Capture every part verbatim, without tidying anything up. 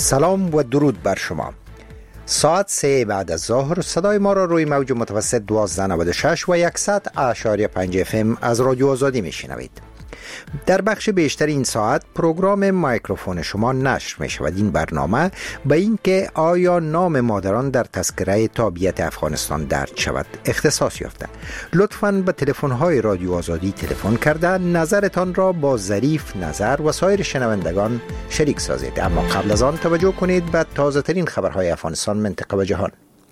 سلام و درود بر شما. ساعت سه بعد از ظهر صدای ما را روی موج متوسط دوازده نود و شش و صد اعشاری پنج اف ام از رادیو آزادی میشنوید. در بخش بیشتر این ساعت پروگرام میکروفون شما نشر می شود. این برنامه به این که آیا نام مادران در تذکره تابعیت افغانستان درج شود اختصاص یافته. لطفاً به تلفن های رادیو آزادی تلفن کرده نظرتان را با ظریف نظر و سایر شنوندگان شریک سازید. اما قبل از آن توجه کنید به تازه ترین خبرهای افغانستان، منطقه و جهان.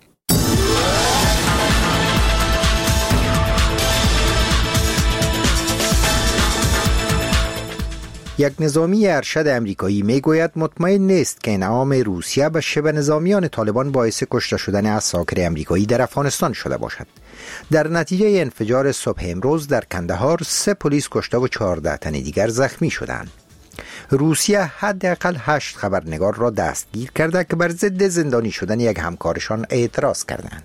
یک نظامی ارشد امریکایی میگوید مطمئن نیست که انعام روسیه به شبه نظامیان طالبان باعث کشته شدن عساکر امریکایی در افغانستان شده باشد. در نتیجه انفجار صبح امروز در کندهار سه پلیس کشته و چهارده تن دیگر زخمی شدند. روسیه حداقل هشت خبرنگار را دستگیر کرده که بر ضد زندانی شدن یک همکارشان اعتراض کردند.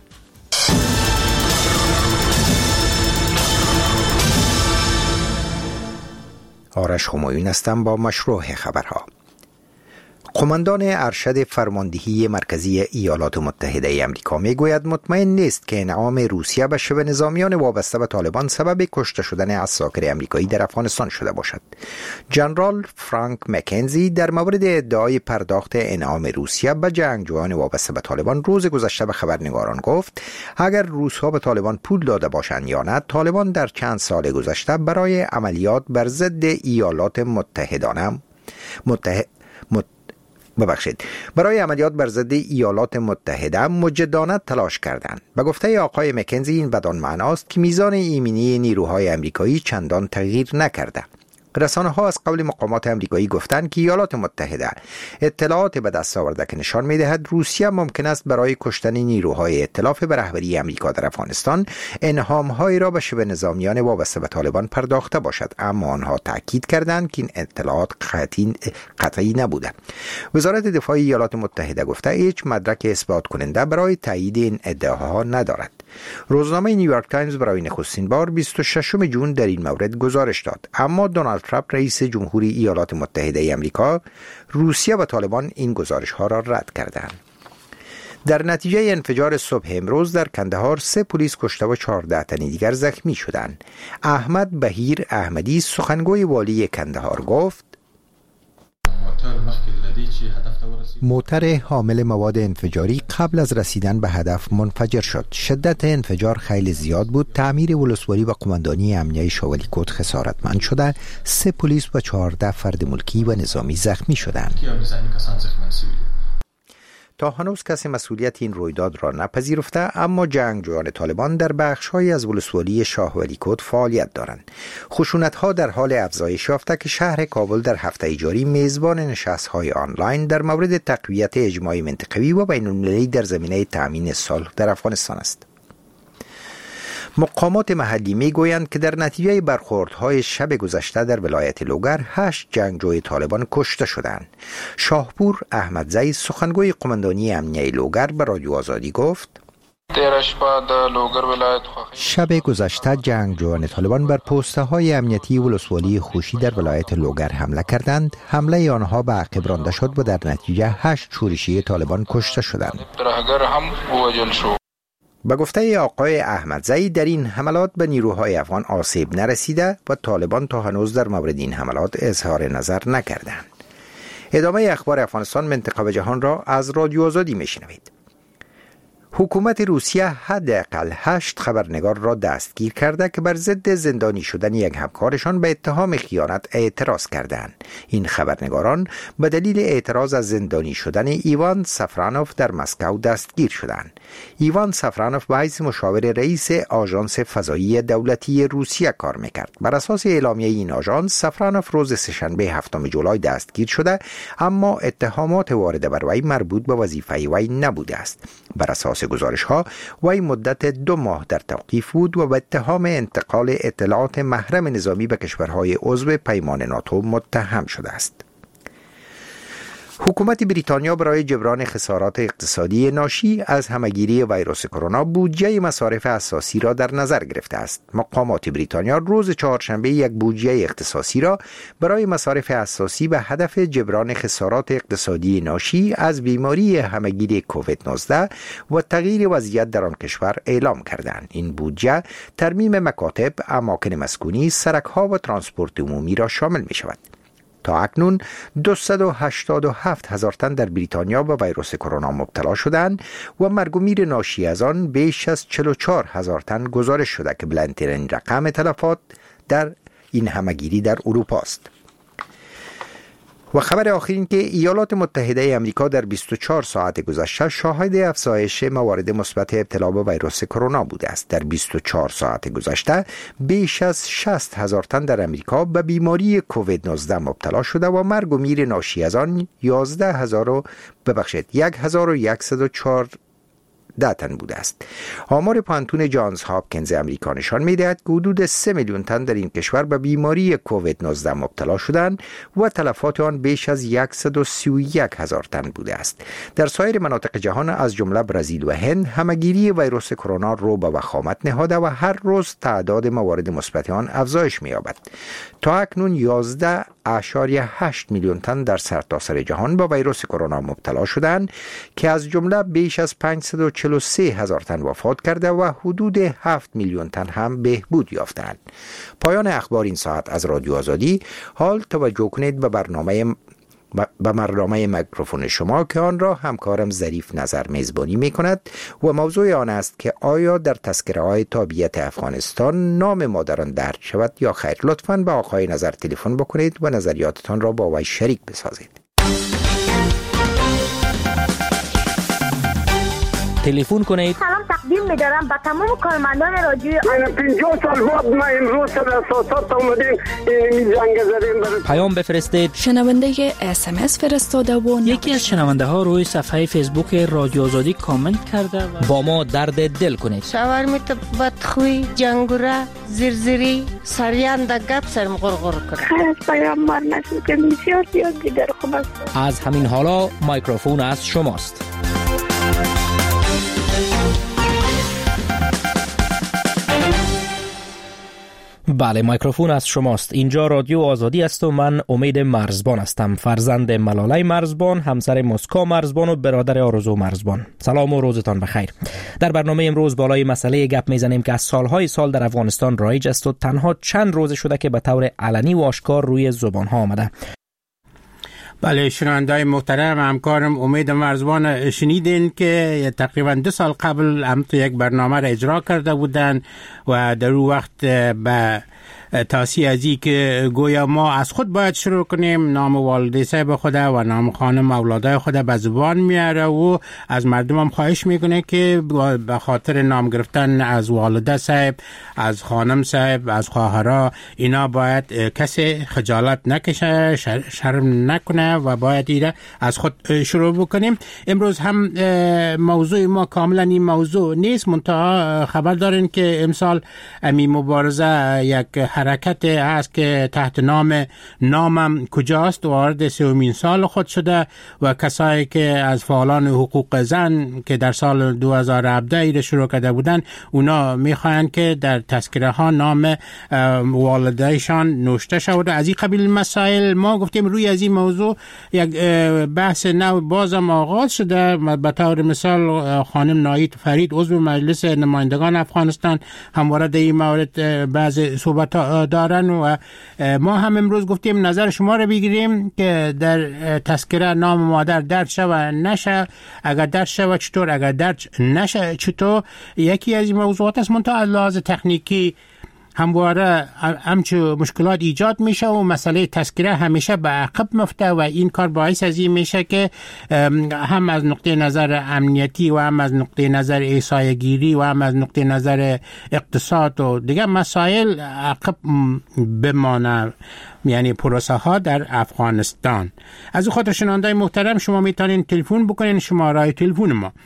آرش همایون هستم با مشروع خبرها. قماندان ارشد فرماندهی مرکزی ایالات متحده آمریکا میگوید مطمئن نیست که انعام روسیه به شبه نظامیان وابسته به طالبان سبب کشته شدن عساکر امریکایی در افغانستان شده باشد. جنرال فرانک مکنزی در مورد ادعای پرداخت انعام روسیه به جنگجویان وابسته به طالبان روز گذشته به خبرنگاران گفت اگر روس‌ها به طالبان پول داده باشند یا نه، طالبان در چند سال گذشته برای عملیات بر ضد ایالات متحدانه متحد مت ببخشید برای عملیات بر ضد ایالات متحده مجدانه تلاش کردند. به گفته آقای مکنزی این بدان معناست که میزان ایمنی نیروهای امریکایی چندان تغییر نکرده. رسانه ها از قبل مقامات امریکایی گفتند که ایالات متحده اطلاعات به دست آورده که نشان می‌دهد روسیه ممکن است برای کشتن نیروهای ائتلاف به رهبری امریکا در افغانستان انعام‌هایی را به شبه نظامیان وابسته به طالبان پرداخته باشد، اما آنها تاکید کردند که این اطلاعات قطعی قطعی نبوده. وزارت دفاع ایالات متحده گفته هیچ مدرک اثبات کننده برای تایید این ادعاها ندارد. روزنامه نیویورک تایمز برای نخستین بار بیست و ششم ژوئن در این مورد گزارش داد، اما دونالد ترامپ رئیس جمهوری ایالات متحده آمریکا روسیه و طالبان این گزارش ها را رد کردند. در نتیجه انفجار صبح امروز در کندهار سه پلیس کشته و چهارده تن دیگر زخمی شدند. احمد بهیر احمدی سخنگوی والی کندهار گفت موتر حامل مواد انفجاری قبل از رسیدن به هدف منفجر شد. شدت انفجار خیلی زیاد بود. تعمیر ولسوالی و قماندانی امنیه شاولی کد خسارتمند شده. سه پلیس و چهارده فرد ملکی و نظامی زخمی شدند. تا هنوز کسی مسئولیت این رویداد را نپذیرفته، اما جنگجویان طالبان در بخش‌هایی از ولسوالی شاهولی کد فعالیت دارند. خشونت‌ها در حال افزایش یافته که شهر کابل در هفته جاری میزبان نشست‌های آنلاین در مورد تقویت اجماع منطقوی و بین‌المللی در زمینه تأمین صلح در افغانستان است. مقامات محلی میگویند که در نتیجه برخوردهای شب گذشته در ولایت لوگر هشت جنگجوی طالبان کشته شدند. شاهپور احمدزی سخنگوی قماندانی امنیه لوگر به رادیو آزادی گفت شب گذشته جنگجویان طالبان بر پوسته های امنیتی ولسوالی خوشی در ولایت لوگر حمله کردند. حمله آنها به عقب رانده شد و در نتیجه هشت شورشی طالبان کشته شدند. به گفته آقای احمدزی در این حملات به نیروهای افغان آسیب نرسیده و طالبان تا هنوز در مورد این حملات اظهار نظر نکردند. ادامه اخبار افغانستان، منطقه و جهان را از رادیو آزادی میشنوید. حکومت روسیه حداقل هشت خبرنگار را دستگیر کرده که بر ضد زندانی شدن یک همکارشان به اتهام خیانت اعتراض کردند. این خبرنگاران به دلیل اعتراض از زندانی شدن ایوان سفرانوف در مسکو دستگیر شدند. ایوان سفرانوف به حیث مشاور رئیس آژانس فضایی دولتی روسیه کار میکرد. بر اساس اعلامیه این آژانس، سفرانوف روز سه‌شنبه هفتم جولای دستگیر شده، اما اتهامات وارده بر وی مربوط به وظیفه وی نبوده است. بر اساس گزارش ها وی مدت دو ماه در توقیف بود و به اتهام انتقال اطلاعات محرم نظامی به کشورهای عضو پیمان ناتو متهم شده است. حکومت بریتانیا برای جبران خسارات اقتصادی ناشی از همهگیری ویروس کرونا بودجه مصارف اساسی را در نظر گرفته است. مقامات بریتانیا روز چهارشنبه یک بودجه اختصاصی را برای مصارف اساسی به هدف جبران خسارات اقتصادی ناشی از بیماری همهگیری کووید نوزده و تغییر وضعیت در آن کشور اعلام کردند. این بودجه ترمیم مکاتب، اماکن مسکونی، سرک‌ها و ترانسپورت عمومی را شامل می شود. تا اکنون دویست و هشتاد و هفت هزار تن در بریتانیا به ویروس کرونا مبتلا شدند و مرگ و میر ناشی از آن بیش از چهل و چهار هزار تن گزارش شده که بلندترین رقم تلفات در این همهگیری در اروپا است. و خبر آخر این که ایالات متحده آمریکا در بیست و چهار ساعت گذشته شاهد افزایش موارد مثبت ابتلا به ویروس کرونا بوده است. در بیست و چهار ساعت گذشته بیش از شصت هزار تن در آمریکا به بیماری کووید نوزده مبتلا شده و مرگ و میر ناشی از آن یازده هزار و ببخشید هزار و صد و چهارده تن بوده است. آمار پانتون جانز هاپکینز امریکا نشان می‌دهد که حدود سه میلیون تن در این کشور به بیماری کووید نوزده مبتلا شدند و تلفات آن بیش از صد و سی و یک هزار تن بوده است. در سایر مناطق جهان از جمله برزیل و هند همهگیری ویروس کرونا رو به وخامت نهاده و هر روز تعداد موارد مثبت آن افزایش می‌یابد. تا اکنون یازده اشاریه هشت میلیون تن در سرتاسر جهان با ویروس کرونا مبتلا شدند که از جمله بیش از پانصد و چهل و سه هزار تن وفات کرده و حدود هفت میلیون تن هم بهبود یافتند. پایان اخبار این ساعت از رادیو آزادی. حال توجه کنید به برنامه به برنامه میکروفون شما که آن را همکارم ظریف نظر میزبانی می کند و موضوع آن است که آیا در تذکره های تابعیت افغانستان نام مادران درج شود یا خیر. لطفاً به آقای نظر تلفن بکنید و نظریاتتان را با وی شریک بسازید. تلفن کنید. سلام تقدیم می‌دارم به تمام کارمندان رادیوی من پنجاه سال بعد ما امروز در اساسات اومدیم این زنگ زدیم برای پیام بفرستید. شنونده اس ام اس فرستاده و یکی از شنونده ها روی صفحه فیسبوک رادیو آزادی کامنت کرده و با ما درد دل کنید. شاورمیت بدخوی، جنگوره، زرزری، سریان در گپ سرم غرغر کنه. خیلی از پیام مار نشد که بسیار زیاد دیگر خوب است. از همین حالا میکروفون از شماست. بله، میکروفون از شماست. اینجا رادیو آزادی است و من امید مرزبان هستم، فرزند ملاله مرزبان، همسر مسکا مرزبان و برادر آرزو مرزبان. سلام و روزتان بخیر. در برنامه امروز بالای مسئله گپ میزنیم که از سالهای سال در افغانستان رایج است و تنها چند روز شده که به طور علنی و آشکار روی زبان ها آمده. بله، شنونده‌های محترم، همکارم امید مرزبان شنیدین که تقریبا دو سال قبل هم تو یک برنامه را اجرا کرده بودن و در اون وقت به تاسی ازی که گویا ما از خود باید شروع کنیم، نام والده صاحب خود و نام خانم اولادای خود به زبان میاره و از مردم هم خواهش میکنه که به خاطر نام گرفتن از والده صاحب، از خانم صاحب، از خواهرها، اینا باید کسی خجالت نکشه، شرم نکنه و باید ایره از خود شروع بکنیم. امروز هم موضوع ما کاملا این موضوع نیست، منتها خبر دارین که امسال امی مبارزه یک حرکت هست که تحت نام نامم کجاست وارد سومین سال خود شده و کسایی که از فعالان حقوق زن که در سال دو هزار و هفده ایره شروع کرده بودن، اونا میخواین که در تذکره ها نام والدایشان نوشته شود. از این قبیل مسائل ما گفتیم روی از این موضوع یک بحث نو بازم آغاز شده. به طور مثال خانم نایید فرید عضو مجلس نمایندگان افغانستان همواره در این مورد بعض صحبت دارن و ما هم امروز گفتیم نظر شما رو بگیریم که در تذکره نام مادر درج شود نشه، اگر درج شود چطور، اگر درج نشه چطور. یکی از این موضوعات است، منتها از لحاظ تکنیکی همواره همچو مشکلات ایجاد میشه و مسئله تذکره همیشه به عقب مفته و این کار باعث از این میشه که هم از نقطه نظر امنیتی و هم از نقطه نظر احصایه‌گیری و هم از نقطه نظر اقتصاد و دیگه مسائل عقب بمانه، یعنی پروسه ها در افغانستان. از خاطر شنونده‌های محترم شما میتونین تلفن بکنین. شماره تلفن ما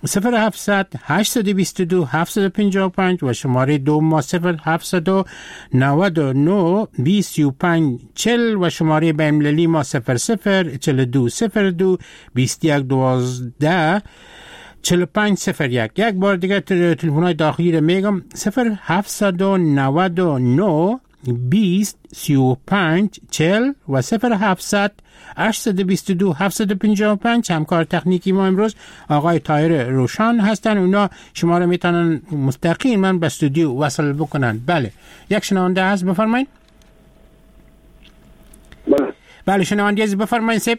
صفر هفتصد هشتصد و بیست و دو هفتصد و پنجاه و پنج و شماره دوم ما صفر هفتصد و نود و نه بیست و پنج چهل و شماره بین‌المللی ما صفر صفر چهل و دو صفر دو بیست و یک دوازده چهل و پنج صفر یک. یک بار دیگه تلفن‌های داخلی رو میگم صفر هفتصد و نود و نه بیست سی و پنج چهل و صفر هفتصد هشتصد و بیست و دو هفتصد و پنجاه و پنج. همکار تکنیکی ما امروز آقای طاهر روشن هستن. اونا شما رو میتونن مستقیما به استودیو وصل بکنن. بله یک شنونده هست، بفرمایید. بله بله شنونده هست، بفرمایید سیب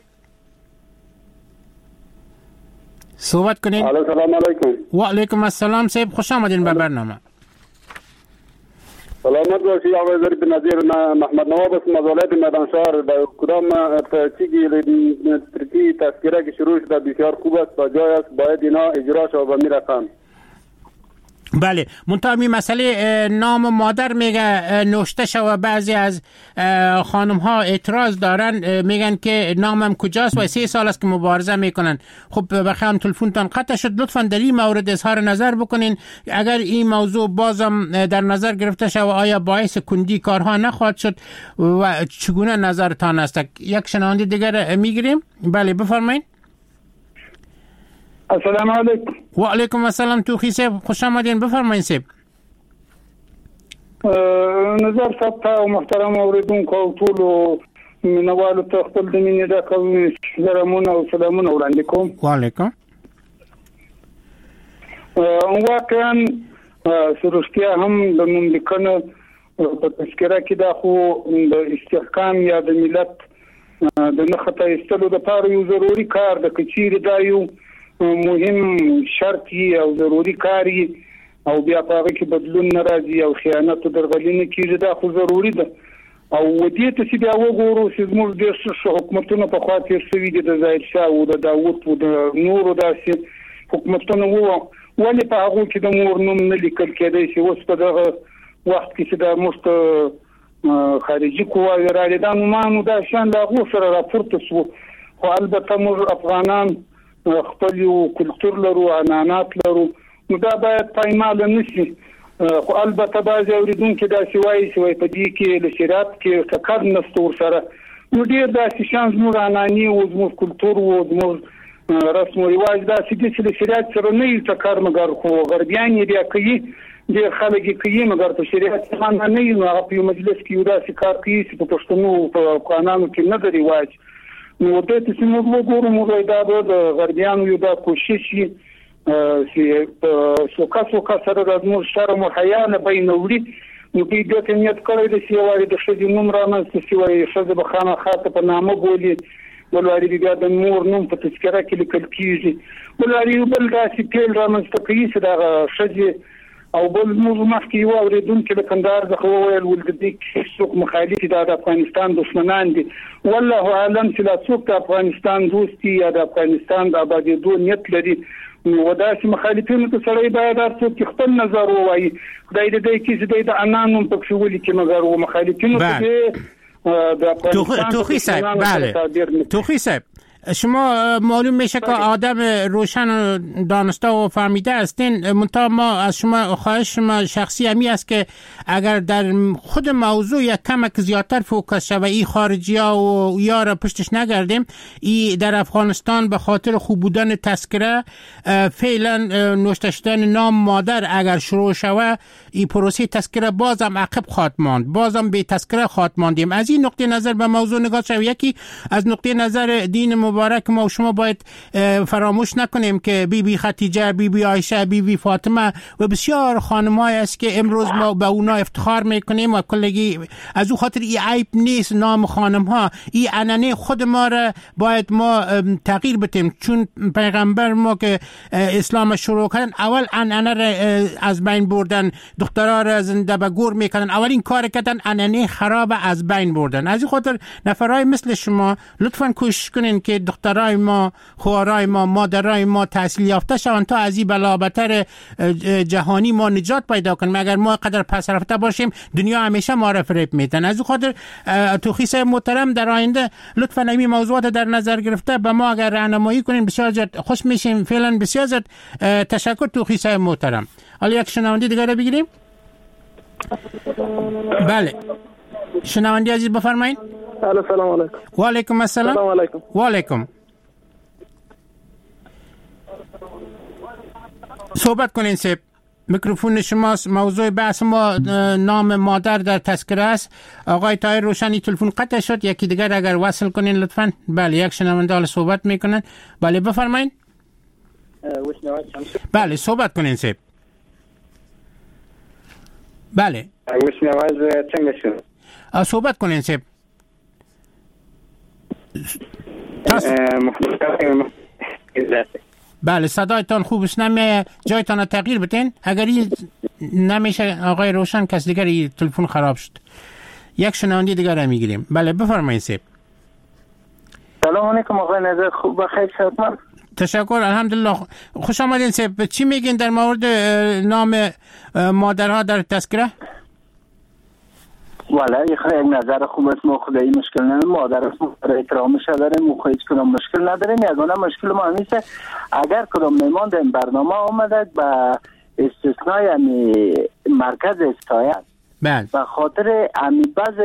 صحبت کنین. سلام علیکم. و علیکم السلام سیب، خوش آمدین به برنامه. سلامت باشی آقای ظریف نظیر. محمد نواب است، مزالات میدانشهر. در کدام چیزی ترکی تذکره که شروع شده بسیار خوب است و جای است، باید اینا اجرا شود و میرسن. بله منتها می مسئله نام مادر میگه نوشته شده، بعضی از خانم ها اعتراض دارن، میگن که نامم کجاست و سه سال است که مبارزه میکنن. خب بخوام تلفنتان قطع شد، لطفا در این مورد اظهار نظر بکنین. اگر این موضوع بازم در نظر گرفته شده آیا باعث کندی کارها نخواهد شد و چگونه نظرتان است؟ یک شنونده دیگر میگیریم. بله بفرمایید. السلام علیکم. و علیکم السلام توخی صاحب، خوش آمدین، بفرمایید صاحب. نظر صاحب تا محترم اوریدونکو او ټولو مینوالو ته خپل د مینې د کوم سلامونه او سلامونه وړاندې کوم. و علیکم. واقعا سروشتیا هم د مملکنه په تذکره کې دا خو د استحکام یا د ملت د نخته ایستلو لپاره یو ضروري کار د کچیر دا یو مهم شرطي او ضروري کاری او بیا په هغه کې بدلون ناراضي او خیانت او درغلینه کیږي، دا خو ضروري ده. او ودې ته چې بیا وګورو چې زموږ د حکومتونو په خوا تیر شوي دي، د ظاهر شاه او د داوود او د نورو داسې حکومتونو وو، ولې په هغه کې د مور نوم نه لیکل کېدای چې اوس په دغه وخت کې چې د مست خارجي قواوې راغلي دا نومانو دا شان د هغو سره راپورته شو. خو البته موږ افغانان خپل یو کلتور لرو، عنعنات لرو، نو دا باید پایمال نشي. خو البته بعضې اورېدونکي داسې وایي چې وایي په دې کې له شریعت کې ټکر نشته ورسره. نو ډېر داسې شیان زموږ عنعنې و، زموږ کلتور و، زموږ رسم و رواج داسې دي چې له شریعت سره نه وي ټکر، مګر خو غربیان یې بیا کوي، ډېر خلک یې کوي، مګر په شریعت باندې نه وي. نو هغه په یو مجلس کې یو داسې کار کوي چې په پښتنو په افغانانو کې نه د رواج. نو دې ته چې موږ وګورو موږ دا د غربیانو یو دا کوشش وي چې په سوکا سوکا سره د زموږ شرم او حیا نه بین وړي. نو دوی دې ته نیت کړی دی چې وایي د ښځې نوم رامنځته شي، وایي ښځه به خامخا ته په نامه بولي، بل وایي بیا د مور نوم په تذکره کې لیکل کېږي، بل وایي یو بل داسې پیل رامنځته کوي چې دغه ښځې او بل موږ مخکې یو اورېدونکي د کندهار څخه وویل ول د دې څوک مخالف دي د افغانستان دښمنان دي. والله اعلم چې لا څوک د افغانستان دوست دي یا د افغانستان د آبادېدو نیت لري. نو داسې مخالفینو ته سړی باید هر څوک خپل نظر ووایي. خدای دې دی چې دی د انا نوم پکښې ولیکي، مګر و مخالفینو ته د افغانستان توخی صاحب. بله توخی صاحب، شما معلوم میشه که آدم روشن و دانسته و فهمیده هستین، منتها ما از شما خواهش ما شخصی همی است که اگر در خود موضوع یک کمک زیادتر فوکس شود، این خارجی ها و یار پشتش نگردیم. این در افغانستان به خاطر خوب بودن تذکره فعلا نوشته شدن نام مادر اگر شروع شود، این پروسه تذکره بازم عقب خواهد ماند، بازم به تذکره خواهد ماندیم. از این نقطه نظر به موضوع نگاه شود. یکی از نقطه نظر دین مبارک ما و شما باید فراموش نکنیم که بی بی خدیجه، بی بی عایشه، بی بی فاطمه و بسیار خانم‌های است که امروز ما به اونا افتخار میکنیم و کلگی از او خاطر این عیب نیست نام خانم‌ها. این عنعنه خود ما را باید ما تغییر بدیم، چون پیغمبر ما که اسلام شروع کردن اول عنعنه را از بین بردن، دخترها را زنده به گور میکنن، اولین کار کردن عنعنه خراب از بین بردن. از این خاطر نفرای مثل شما لطفاً کوشش کنین که دخترای ما، خواهرای ما، مادرای ما تحصیل یافته شوند تا از این بلابتر جهانی ما نجات پیدا کنیم. اگر ما قدر پس رفته باشیم دنیا همیشه ما را فریب میتن. از خاطر توخی صاحب محترم در آینده لطفاً این موضوعات در نظر گرفته به ما اگر راهنمایی کنین بسیار زیاد خوش میشیم. فعلا بسیار زیاد تشکر توخی صاحب محترم. حالا یک شنونده دیگه رو بگیریم. بله شنونده عزیز بفرمایید. سلام علیکم. و علیکم السلام. سلام علیکم. و علیکم. صحبت کنین سیب. میکروفون شماست. موضوع بحث ما نام مادر در تذکره است. آقای طاهر روشنی تلفن قطع شد. یکی دیگر اگر وصل کنین لطفاً. بله یک شنونده حال صحبت میکنن. بله بفرمایید. بله صحبت کنین سیب. بله وش نواز څنګه شو؟ صحبت کنین سیب. بله صدایتان خوبش نمیه. جایتان تغییر بتین. اگر این نمیشه آقای روشن کس دیگری تلفن خراب شد. یک شنونده دیگر هم میگیریم. بله بفرمایید سیب. سلام علیکم آقای نظر. خوب بخیر شما؟ تشکر الحمدلله. خوش آمدین سیب. چی میگین در مورد نام مادرها در تذکره؟ والا یک نظر خوب است. ما خدایی مشکل نداریم. مادر اسم احترامش داریم. ما هیچ کدام مشکل نداریم. یگانه مشکل ما همیشه اگر کدام مهمان در برنامه آمده با استثنای امی مرکز استایت بله به خاطر امی بعض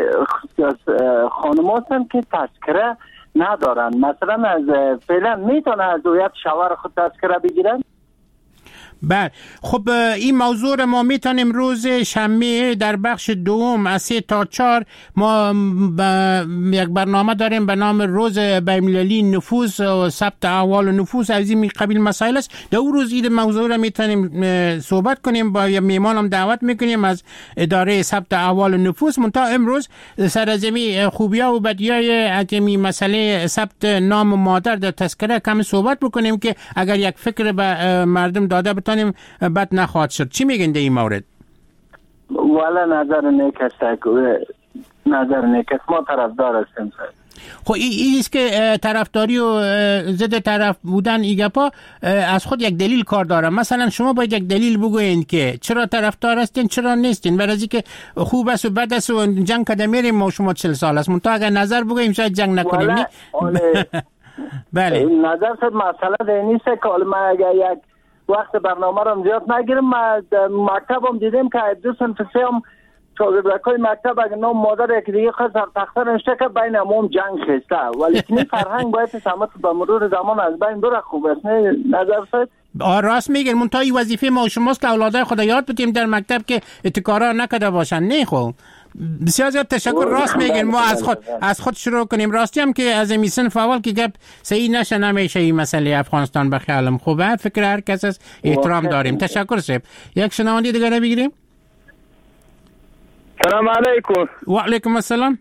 خانم هستن که تذکره ندارن. مثلا از فعلا میتونه از دویت شوهر خود تذکره بگیرن. بله خب این موضوع را ما میتونیم روز شنبه در بخش دوم از سه تا چهار ما یک برنامه داریم به نام روز بین‌المللی نفوس و ثبت احوال و نفوس. از این قبیل مسائل است. در اون روز این موضوع را میتونیم صحبت کنیم. با یه میهمان هم دعوت میکنیم از اداره ثبت احوال و نفوس. منتها امروز سر از این خوبی‌ها و بدیهای اتمی مسئله ثبت نام مادر در تذکره کمی صحبت بکنیم که اگر یک فکر به مردم داده بتونیم بد نخواهد شد. چی میگن در این مورد؟ والا نظر نیک است. نظر نیک است. ما طرفدار هستیم. خب این است که طرفداری و ضد طرف بودن این گپا از خود یک دلیل کار داره. مثلا شما باید یک دلیل بگوین که چرا طرفدار هستین چرا نیستین. برای اینکه خوب است و بد است و جنگ کده میریم ما شما چهل سال است. منتها اگر نظر بگویم شاید جنگ نکنیم. نی بله نظر صد مسئله ده نیست که ما اگر یک وقت برنامه رو زیاد نگیرم. ما مکتب هم دیدیم که دو سنفسی هم شاگردکای مکتب اگر نام مادر یکی دیگه خواست تختر نشته که بین همون جنگ خسته. ولی این فرهنگ باید سمت به مرور زمان از بین بره. خوب است نه نظر صد؟ راست میگن. منتها این وظیفه ما و شماست که اولادای خود یاد بدیم در مکتب که اتکارا نکده باشن. نه خب بسیار زیاد تشکر. راست میگن. ما از خود از خود شروع کنیم. راستی هم که از این صنف اول که گپ صحیح نشه نمیشه این مسئله افغانستان به خیالم خوبه. فکر هر کس از احترام داریم. تشکر صاحب. یک شنونده دیگه بگیریم. سلام علیکم. و علیکم السلام.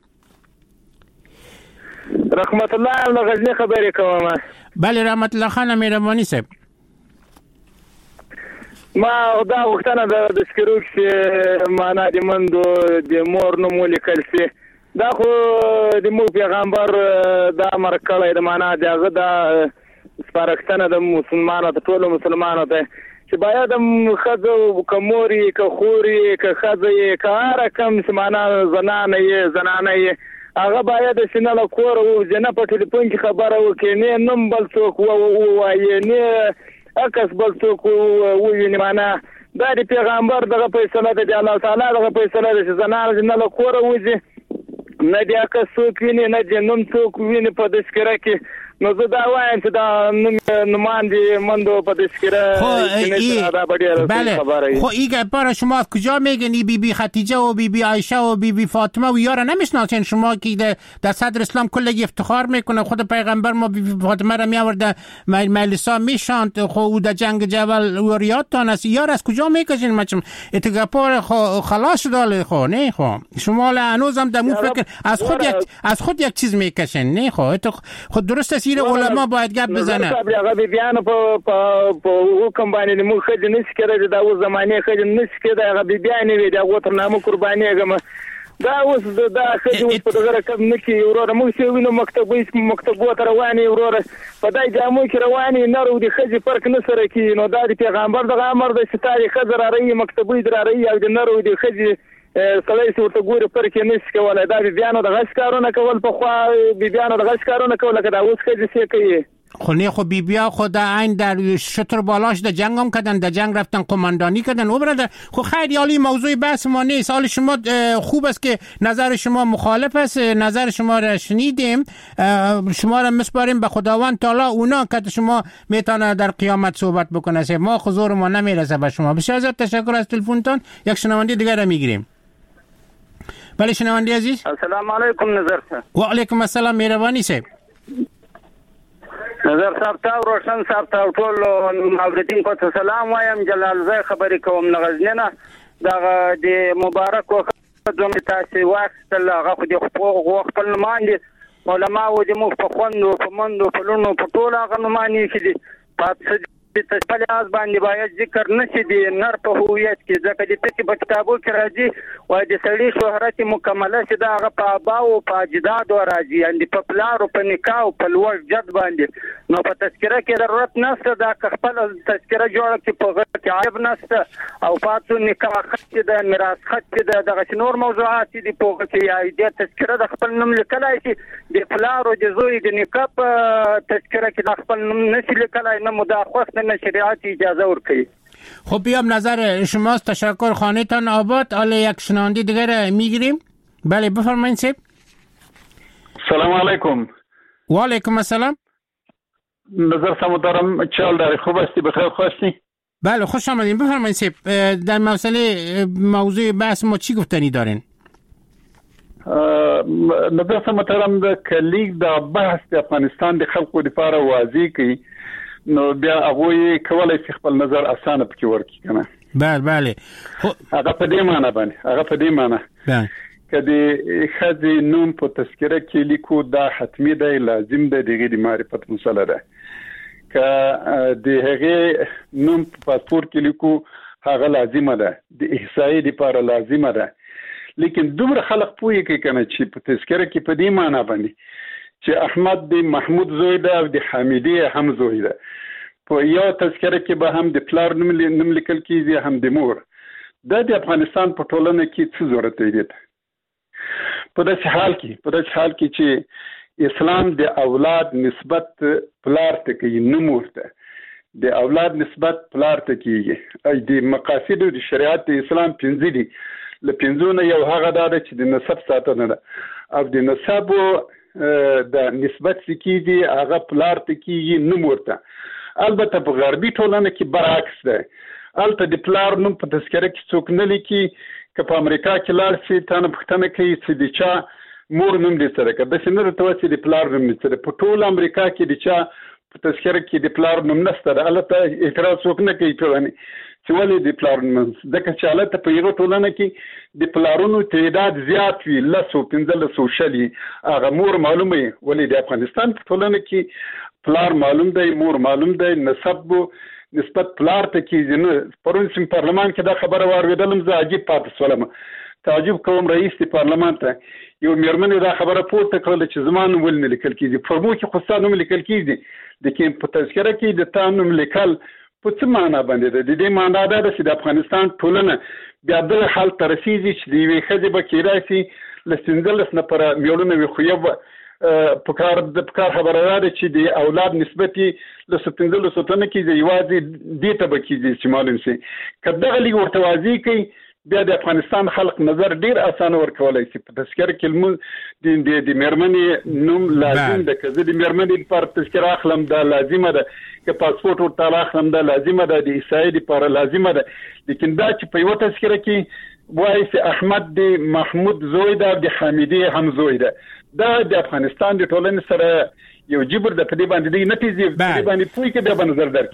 رحمت الله له غزنی خبرې کوم. بله رحمت الله خان مهرباني صاحب. ما دا وختونه د دسکرو چې معنا د مندو د مور نوم ولیکل شي. دا خو د مو پیغمبر دا مرکړی د معنا دغه د سپارښتنه د مسلمانانو ته ټولو مسلمانانو ته چې باید خځو کوموري که خوري که خځې که هر کم معنا زنانه یې زنانه یې هغه باید شنه له کور او جنه په ټلیفون کې خبره وکړي. نه نوم بل څوک ووایي نه اکس بل څوک وویني. معنا دا د پیغمبر دغه فیصله ده. د الله تعالی دغه فیصله ده چې زنانه نه له کور وځي نه د اکس څوک ویني نه د نوم څوک ویني په تذکره کې. نو زه دا وایم چې دا نومان دی مندو په تذکره خب بله خب این گپا شما کجا میگن؟ بی بی خدیجه و بی بی عایشه و بی بی فاطمه و یارا نمیشناسین شما که در صدر اسلام کلی افتخار میکنه. خود پیغمبر ما بی بی فاطمه را میآورد مجلسا میشاند. خب او در جنگ جبل و یادتان است. یار از کجا میکشین؟ مچم اتگپا خلاص شده. خب نه خب شما هنوزم در مو فکر از خود یک از خود یک چیز میکشین. نه خب خود درست است. علما باید گپ بزنه. هغه بیان په په حکم باندې موږ خځې نشي کېدای. دا اوس زمانه خځې نشي کېدای. هغه بیان وي دا غوتر نامه قرباني هغه دا اوس دا خځې اوس په دغه رقم نه کوي وروره. موږ چې وینو مکتبې مکتبو ته روانې وروره په دای جامو کې روانې نر او د ښځې فرق نه سره کوي. نو دا د پیغمبر دغه امر دی چې تا د ښځه رارهي مکتبې در رارهي او د نر او د ښځې سړی چې ورته ګوري فرق یې نشي کولی. دا بیبیانو دغه ښکارونه کول پخوا بیبیانو دغه ښکارونه کول لکه دا اوس ښځې څه کوي. خو نه خو بی بیا خود این در شتر بالاش در جنگ هم کردن، در جنگ رفتن قماندانی کردن. او برادر خو خیر یالی موضوع بحث ما نیست. حال شما خوب است که نظر شما مخالف است، نظر شما را شنیدیم، شما را مسپاریم به خداوند تعالی اونا که شما میتونه در قیامت صحبت بکنه. ما حضور ما نمیرسه به شما. بسیار زیاد تشکر از تلفنتون. یک شنونده دیگر را میگیریم. بله شنونده عزیز. السلام علیکم نظر صاحب. و علیکم السلام مهربانی صاحب. نظر صاحب ته روشن صاحب ته ټول ماوریدین کو ته سلام وایم. جلال زای خبرې کوم نغزنه نه دا د مبارک وخت دوم تاسو واخل هغه خو د خپل نماینده علماء او د مو په خوندو په مندو په لونو په ټول هغه نماینده چې دي پات د تسلیاز باندې باید ذکر نشي دي نر په هویت کې ځکه د تکي په کتابو کې راځي وای د سړي شهرت مکمله شي دا هغه په ابا او په اجداد راځي اندي په پلار او په نکاح او په لوړ جد باندې. نو په تذکره کې ضرورت نشته دا خپل تذکره جوړه کې په غیر کې عیب نشته او پاتو نکاح خط د میراث خط د دغه نور موضوعات دي په کې یا د تذکره د خپل نوم لیکلای شي د پلار او د زوی د نکاح په تذکره کې د خپل نوم نشي لیکلای نه مداخله نه شریعت اجازه ورکړي. خب بیام نظر شماست. تشکر. خانه‌تان آباد. حالا یک شنونده دیگر میگیریم. بله بفرمایید سیب. سلام علیکم. و علیکم السلام. نظر سمودارم چال داری خوب هستی بخیر خواستی؟ بله خوش آمدین. بفرمایید سیب در مسئله موضوع بحث ما چی گفتنی دارین؟ نظر سمودارم د کلیک د بحث د افغانستان د خلکو لپاره واضح کی نو بیا هغه کولای شي خپل نظر اسانه پکې ورکړي کنه. بله بله. هغه په دې معنی باندې هغه په دې معنی بله کدی خځې نوم په تذکره کې لیکو دا حتمی دی لازم دی دغه د معرفت مسله ده. ک د هغه نوم په پاسپورت کې لیکو هغه لازم ده د احصایې لپاره لازم ده. لیکن دومره خلک پوهی کوي کنه چې په تذکره کې په دې معنی باندې چې احمد د محمود زوی ده او د حمیدی هم زوی ده. په یو تذکره کې به هم د پلار نوم لیکل کیږي هم د مور. د د افغانستان په ټولنه کې څه ضرورت دی؟ په داسې حال کې په داسې حال کې چې اسلام د اولاد نسبت پلار ته کوي نه مور ته. د اولاد نسبت پلار ته کیږي. د مقاصد د شریعت اسلام پنځه دي. له پنځو نه یو هغه ده چې د نسب ساتنه ده او د نسب د نسبت کیږي هغه پلار ته کیږي نه مور ته. البته په غربي ټولنه کې برعکس ده. البته د پلار نوم په تذکره کې څوک نه لیکي. که په امریکا کې لاړ شي تا نه پوښتنه کوي چې د چا مور نوم دې سره که داسې نه درته وایي چې د پلار نوم دې سره. په ټول امریکا کې د چا په تذکره کې د پلار نوم نشته ده. هلته اعتراض څوک نه کوي ټولنې چې ولې د پلار نوم ځکه چې هلته په یوه ټولنه کې د پلارونو تعداد زیات وي لسو پنځلسو شلي هغه مور معلومه وي. ولې د افغانستان په ټولنه کې پلار معلوم دی مور معلوم دی نسب نسبت پلار ته کیږي نه. پرون سیم پارلمان کې دا خبره واورېدلم زه عجیب پاتې شولم. تعجب کوم رئیس د پارلمان ته یو میرمنې دا خبره پورته کړله چې زما نوم ولې نه لیکل کیږي. فرمو کې خو ستا نوم لیکل کیږي لیکن په تذکره کې د تا نوم لیکل په څه معنا باندې ده؟ د دې معنا دا ده چې د افغانستان ټولنه بیا دغه حال ته رسېږي چې د یوې ښځې به کیدای شي له پنځلس نفره میړونه وي خو یو په کار د کار خبره ده چې د اولاد نسبت له پنځلسو تنه کې یوازې دې ته به کېږي چې معلوم شي. که دغه لیک ورته واضح کوي بیا د افغانستان خلق نظر ډیر اسانه ورکولی شي. په تذکره کې لمونځ د د میرمنې نوم لازم ده. که زه د میرمنې لپاره تذکره اخلم دا لازمه ده. که پاسپورت ورته اخلم دا لازمه ده. د عیسایي لپاره لازمه ده. لیکن دا چې په یوه تذکره کې وایي چې احمد د محمود زوی ده د حمیدی هم زوی ده دا د افغانستان د ټولنې سره یو جبر د پدې باندې دی نتیجه په دې باندې پوي کې به نظر درکې.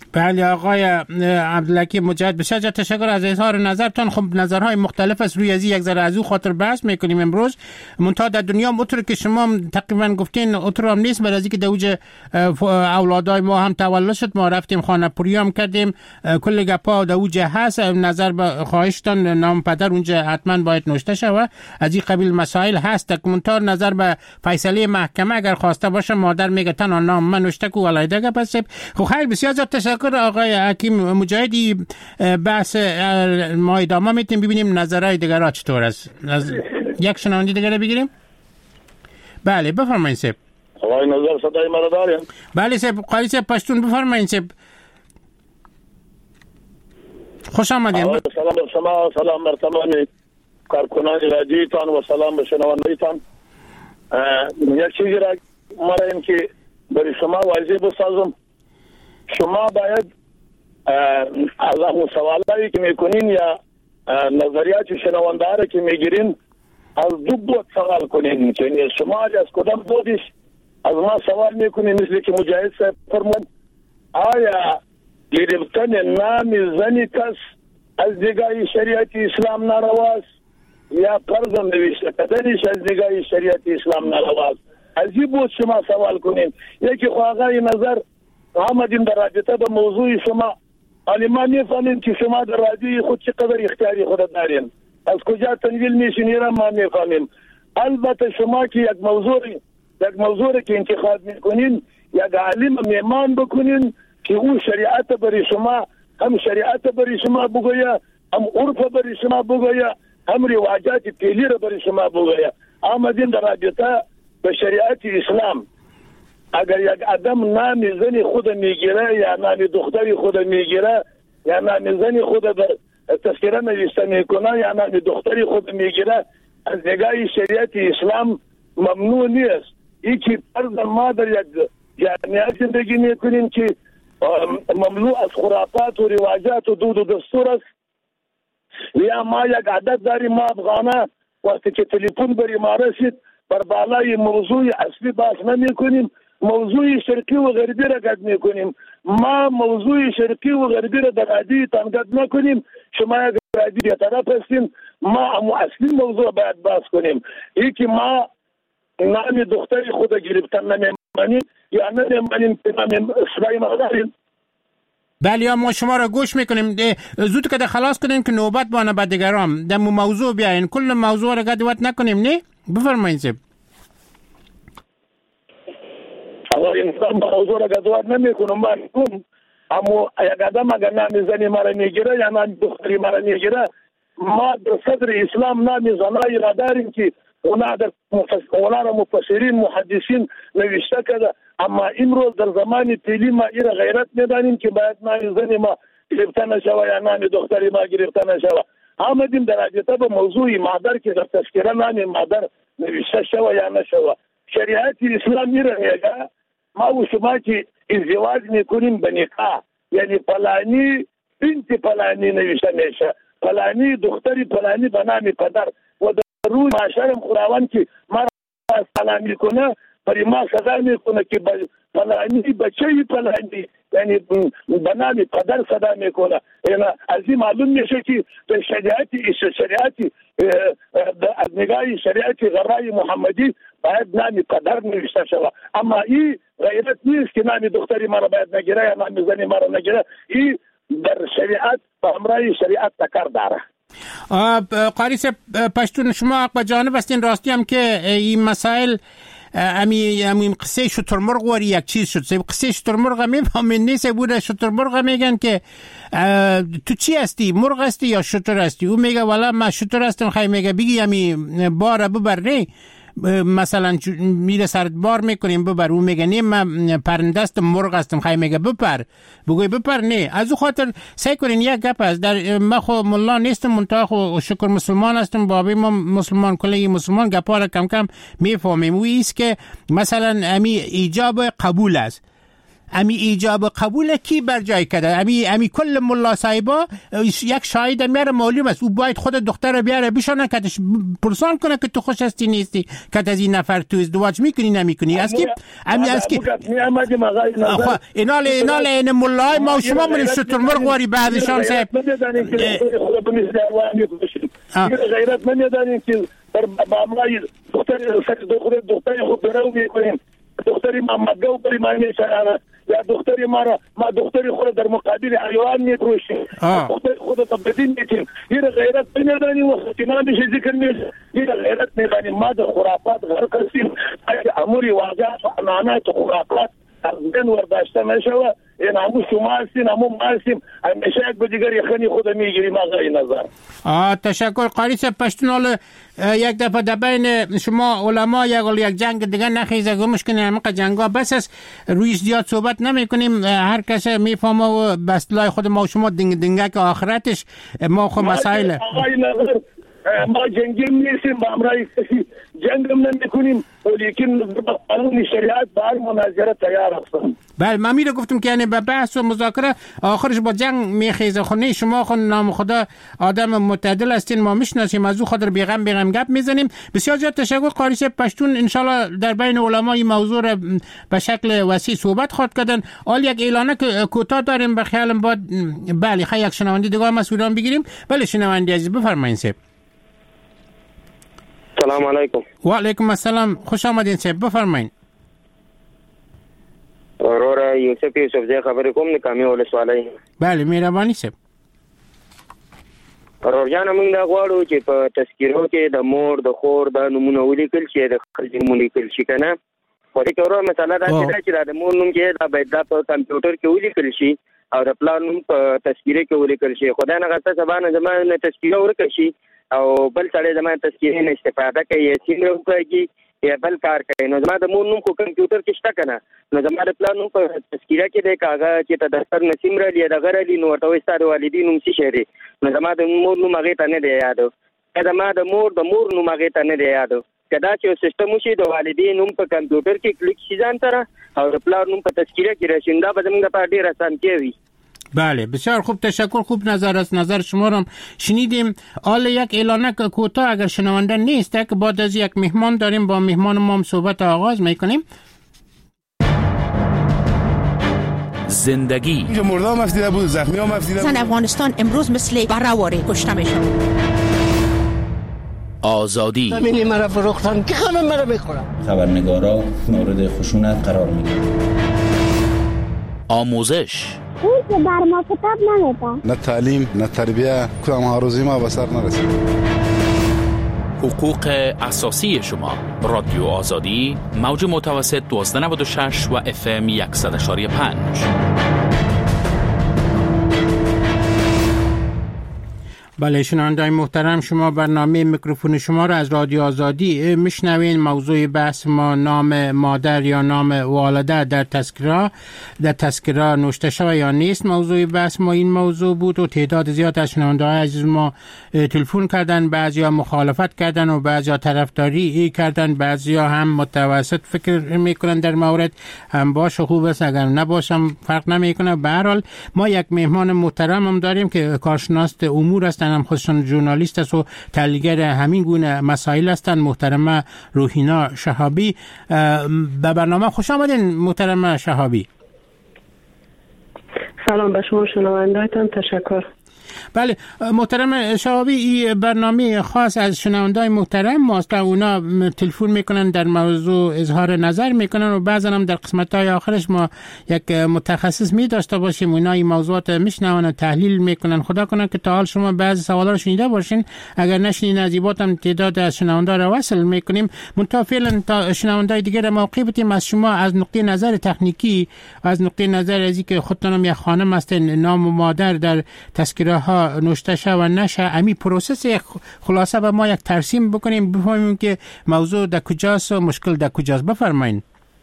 بله آقای عبدالحکیم مجاهد، بسیار تشکر از اظهار نظرتان. خب نظرهای مختلف است روی از یک ذره از او خاطر بحث میکنیم امروز. منتها در دنیا اونطور که شما تقریبا گفتین اونطور هم نیست، برای اینکه دوج اولادای ما هم تولد شد، ما رفتیم خانه پوری هم کردیم، کل گپا دوج هست. نظر به خواهشتان نام پدر اونجا حتما باید نوشته شود، از این قبیل مسائل هست. منتها نظر به فیصله محکمه اگر خواسته باشه مادر میگه تنها نام من نوشته کو ولایده گپ است. خب خیلی بسیار تشکر آقای حکیم مجاهدی. بحث ما ادامه میتیم، ببینیم نظرهای دیگرها چطور است. از یک شنونده دیگر بگیریم. بله بفرمایید سیب. آقای نظر صدای مرا داریم؟ بله سیب، قاری سیب پشتون بفرمایید سیب. خوش آمدین. سلام به شما، سلام بر تمام کارکنان رادیوتان و سلام به شنوندگان. یک چیزی را مرا این که برای شما واضح بسازم، شما باید از اون سوالایی که میکنین یا نظریات شنونده که میگیرین از دو بود سوال کنین. یعنی شما از کدام بودیش از ما سوال میکنین، مثل که مجاهد صاحب فرمود آیا گرفتن نام زنی کس از نگاه شریعت اسلام نارواست یا فرض نوشته کردنش از نگاه شریعت اسلام نارواست؟ از این بود شما سوال کنین. یکی خواهی نظر آمدیم در رابطه به موضوع شما، ولی ما میفهمیم که شما در رادیوی خود چقدر اختیاری خود دارین، از کجا تنویل میشین را ما میفهمیم. البته شما که یک موضوع یک موضوع که انتخاب میکنین یک عالم میمان بکنین که اون شریعت برای شما هم شریعت برای شما بگویا، هم عرف برای شما بگویا، هم رواجات پیلی را برای شما بگویا. آمدیم در رابطه به شریعت اسلام. اگر یک آدم نام زنی خود میگیره یا نام دختری خود میگیره یا نام زنی خود در تذکره نوشته میکنه یا نام دختری خود میگیره، از نگاه شریعت اسلام ممنوع نیست. یکی فرض ما در یک جامعه زندگی میکنیم که ممنوع از خرافات و رواجات و دود و دستور است، یا ما یک عادت داریم ما افغانه وقتی که تلفن بری ما رسید بر بالای موضوع اصلی بحث نمی کنیم، موضوع شرقی و غربی را قد می کنیم. ما موضوع شرقی و غربی را در عادی تنقد نکنیم، شما یک عادی طرف هستیم، ما امو اصلی موضوع باید بحث کنیم. یکی ما نام دختری خود گرفتن نمیمانیم یا نمیمانیم که نام اسرائیل مداریم. بله ما شما را گوش میکنیم. زود که خلاص کنیم که نوبت بانه با دیگرام در موضوع بیاین، کل موضوع را قدوت نکنیم. نه بفرمایید سب. اما انسان موضوع را قدوت نمیکنم من کن، اما یک آدم اگر نام زنی مرا میگیره یا نام دختری مرا میگیره، ما در صدر اسلام نام زنایی را داریم که اونا در اونا را مفسرین محدثین نوشته کرده، اما امروز در زمان پیلی ما ایره غیرت میدانیم که باید نام زنی ما گرفته نشوه یا نام دختری ما گرفته نشوه. آمدیم در رابطه به موضوع مادر که در تذکره نام مادر نوشته شوه یا نشوه. شریعت اسلام میره میگه ما و شما که ازدواج میکنیم به نکاح، یعنی فلانی بنت فلانی نوشته میشه، فلانی دختری فلانی به نام پدر، و در روی معاشرم خداوند که ما را سلام میکنه برای ما صدا میکنه که فلانی بچه فلانی، یعنی به نام پدر صدا میکنه. یعنی از این معلوم میشه که به شریعت شریعت از نگاه شریعت غرای محمدی باید نام پدر نوشته شود. اما این غیرت نیست که نام دختری ما را باید نگیره یا نام زنی ما را نگیره. این در شریعت به همراه شریعت تکر داره. قاری صاحب پشتون شما با جانب هستین، راستی هم که این مسائل امی امی قصه شترمرغ وری یک چیز شد. سب قصه شترمرغ میفهمین نیست بوده. شترمرغ میگن که تو چی هستی، مرغ هستی یا شتر هستی؟ او میگه والا من شتر هستم. خیلی میگه بگی امی بار ببر نه، مثلا میره سرت بار میکنیم ببر. او میگه نه من پرنده هستم مرغ هستم. خیلی میگه بپر، بگوی بپر نه. از او خاطر سعی کنین یک گپ است. در من خو ملا نیستم، منتها خو شکر مسلمان هستم، بابی ما مسلمان کلی مسلمان گپا را کم کم میفهمیم. او ایست که مثلا امی ایجاب قبول است. امی ایجاب قبول کی بر جای کرده؟ امی امی کل ملا صاحبا یک شاهد میاره معلوم است، او باید خود دختر بیاره بشانه کتش پرسان کنه که تو خوش هستی نیستی، که از این نفر تو ازدواج میکنی نمیکنی. از کی امی از کی اینال اینال این ملای ما و شما من شترمرغ واری بعضشان صاحب غیرت من نداریم که در معاملای دختر دختر دختر خود برو میکنیم، دختری ما مگو بری معنی شرانه یا دختری ما را ما دختری خود در مقابل حیوان میفروشیم، دختر خود تا بدین میتیم. این غیرت من نداریم و خطینا میشه ذکر میشه. این غیرت نداریم ما در خرافات غرق هستیم. اموری واقعات و امانات و خرافات از بین ورداشته میشوه. این همون شما هستین همون ما هستیم، همیشه یک به دیگر یخنی خود میگیریم. آقای نظر آه تشکر قاری صاحب. پشتون یک دفعه در بین شما علما یک یک جنگ دیگه نخیزه گمش کنیم، همه جنگا بس است روی زیاد صحبت نمی کنیم، هر کس میفهمه و بستلای خود ما و شما دنگ دنگه که آخرتش ما خود مسائل. آقای نظر ما جنگیم نیستیم، با امرای کسی جنگم نمی کنیم، ولیکن قانون شریعت بر مناظره تیار هستم. بله من میره گفتم که یعنی به بحث و مذاکره آخرش با جنگ میخیزه. خونه شما خود نام خدا آدم متعدل هستین، ما میشناسیم، از او خاطر بیغم بیغم گپ میزنیم. بسیار زیاد تشکر قاری صاحب. پشتون انشالله در بین علما این موضوع را به شکل وسیع صحبت خواهد کردن. حال یک اعلانه که کوتاه داریم به خیالم بعد بله خیلی یک شنونده دیگه مسئولان بگیریم. بله شنونده عزیز بفرمایید صاحب. سلام علیکم. و علیکم السلام، خوش آمدین صاحب بفرمایید. اورورا یوسف یوسف زی خبر کوم نکامی ولسوالۍ. بله مهرباني صاحب. اورور جان موږ دا غواړو چې په تذکیرو کې د مور د خور د نمونه ولیکل شي، د خځې نوم لیکل شي کنه. خو دې اورو مثلا دا چې د مور نوم کې دا باید د کمپیوټر کې ولیکل شي او د پلان نوم په تذکیره کې ولیکل شي. خدای نه غته سبا نه زمانه تذکیره ورکړي شي او بل سړی زمانه تذکیره نه استفاده کوي، سیمه کوي یا بل کار کوي. نو زما د مور نوم کو کمپیوټر کې شته کنه، نو زما د پلان نوم په تذکیره کې د کاغذ چې ته دفتر نسیم را لې د غره لې نو ورته ستاره والدین نوم څه شری، نو زما د مور نوم هغه ته نه دی یادو، زما د مور د مور نوم هغه ته نه دی یادو. کدا چې سیستم شي د والدین نوم په کمپیوټر کې کلیک شي ځان سره او د پلان نوم په تذکیره کې راشي، دا به زموږ په ډیر اسانتیا وي. بله بسیار خوب تشکر، خوب نظر است، نظر شما را شنیدیم. حالا یک اعلانه کوتاه اگر شنونده نیست که بعد از یک مهمان داریم، با مهمان ما هم صحبت آغاز میکنیم. زندگی اینجا مردا هم افتیده بود، زخمی هم افتیده بود. زن افغانستان امروز مثل برهواری کشته میشن. آزادی همینی مرا فروختن که همه مرا میخورن. خبرنگارا مورد خشونت قرار میگیرن. آموزش اون که بر ما کتاب نمیده، نه تعلیم نه تربیه، کدام آروزی ما به سر نرسید. حقوق اساسی شما. رادیو آزادی موج متوسط دوازده نود و شش و اف ام صد و شش و پنج. بله شنوندگان محترم، شما برنامه میکروفون شما را از رادیو آزادی میشنوین. موضوع بحث ما نام مادر یا نام والده در تذکره در تذکره نوشته شده یا نیست. موضوع بحث ما این موضوع بود و تعداد زیاد از شنونده‌های عزیز ما تلفن کردن، بعضیا مخالفت کردن و بعضیا طرفداری کردن، بعضیا هم متوسط فکر میکنن در مورد، هم باشه خوب است اگر نباشم فرق نمیکنه. به هر حال ما یک مهمان محترم هم داریم که کارشناس امور هستند، هم خودشون ژورنالیست است و تحلیلگر همین گونه مسائل هستند. محترمه روحینا شهابی، به برنامه خوش آمدین محترمه شهابی. سلام به شما شنونده‌تان، تشکر. بله محترم شهابی، این برنامه خاص از شنونده‌های محترم ماست، اونا تلفن میکنن در موضوع اظهار نظر میکنن و بعضا هم در قسمت‌های آخرش ما یک متخصص می داشته باشیم، اونا این موضوعات میشنون و تحلیل میکنن. خدا کنه که تا حال شما بعضی سوالا رو شنیده باشین، اگر نشنین از ایبات هم تعداد از شنونده را وصل میکنیم. منتها فعلا تا شنونده‌های دیگر موقع بتیم از شما از نقطه نظر تکنیکی، از نقطه نظر از اینکه خودتون هم یک خانم هستین، نام و مادر در تذکره ها نوشته شه و نشه، امی پروسس خلاصه به ما یک ترسیم بکنیم بفهمیم که موضوع در کجاست و مشکل در کجاست. بفرمایید.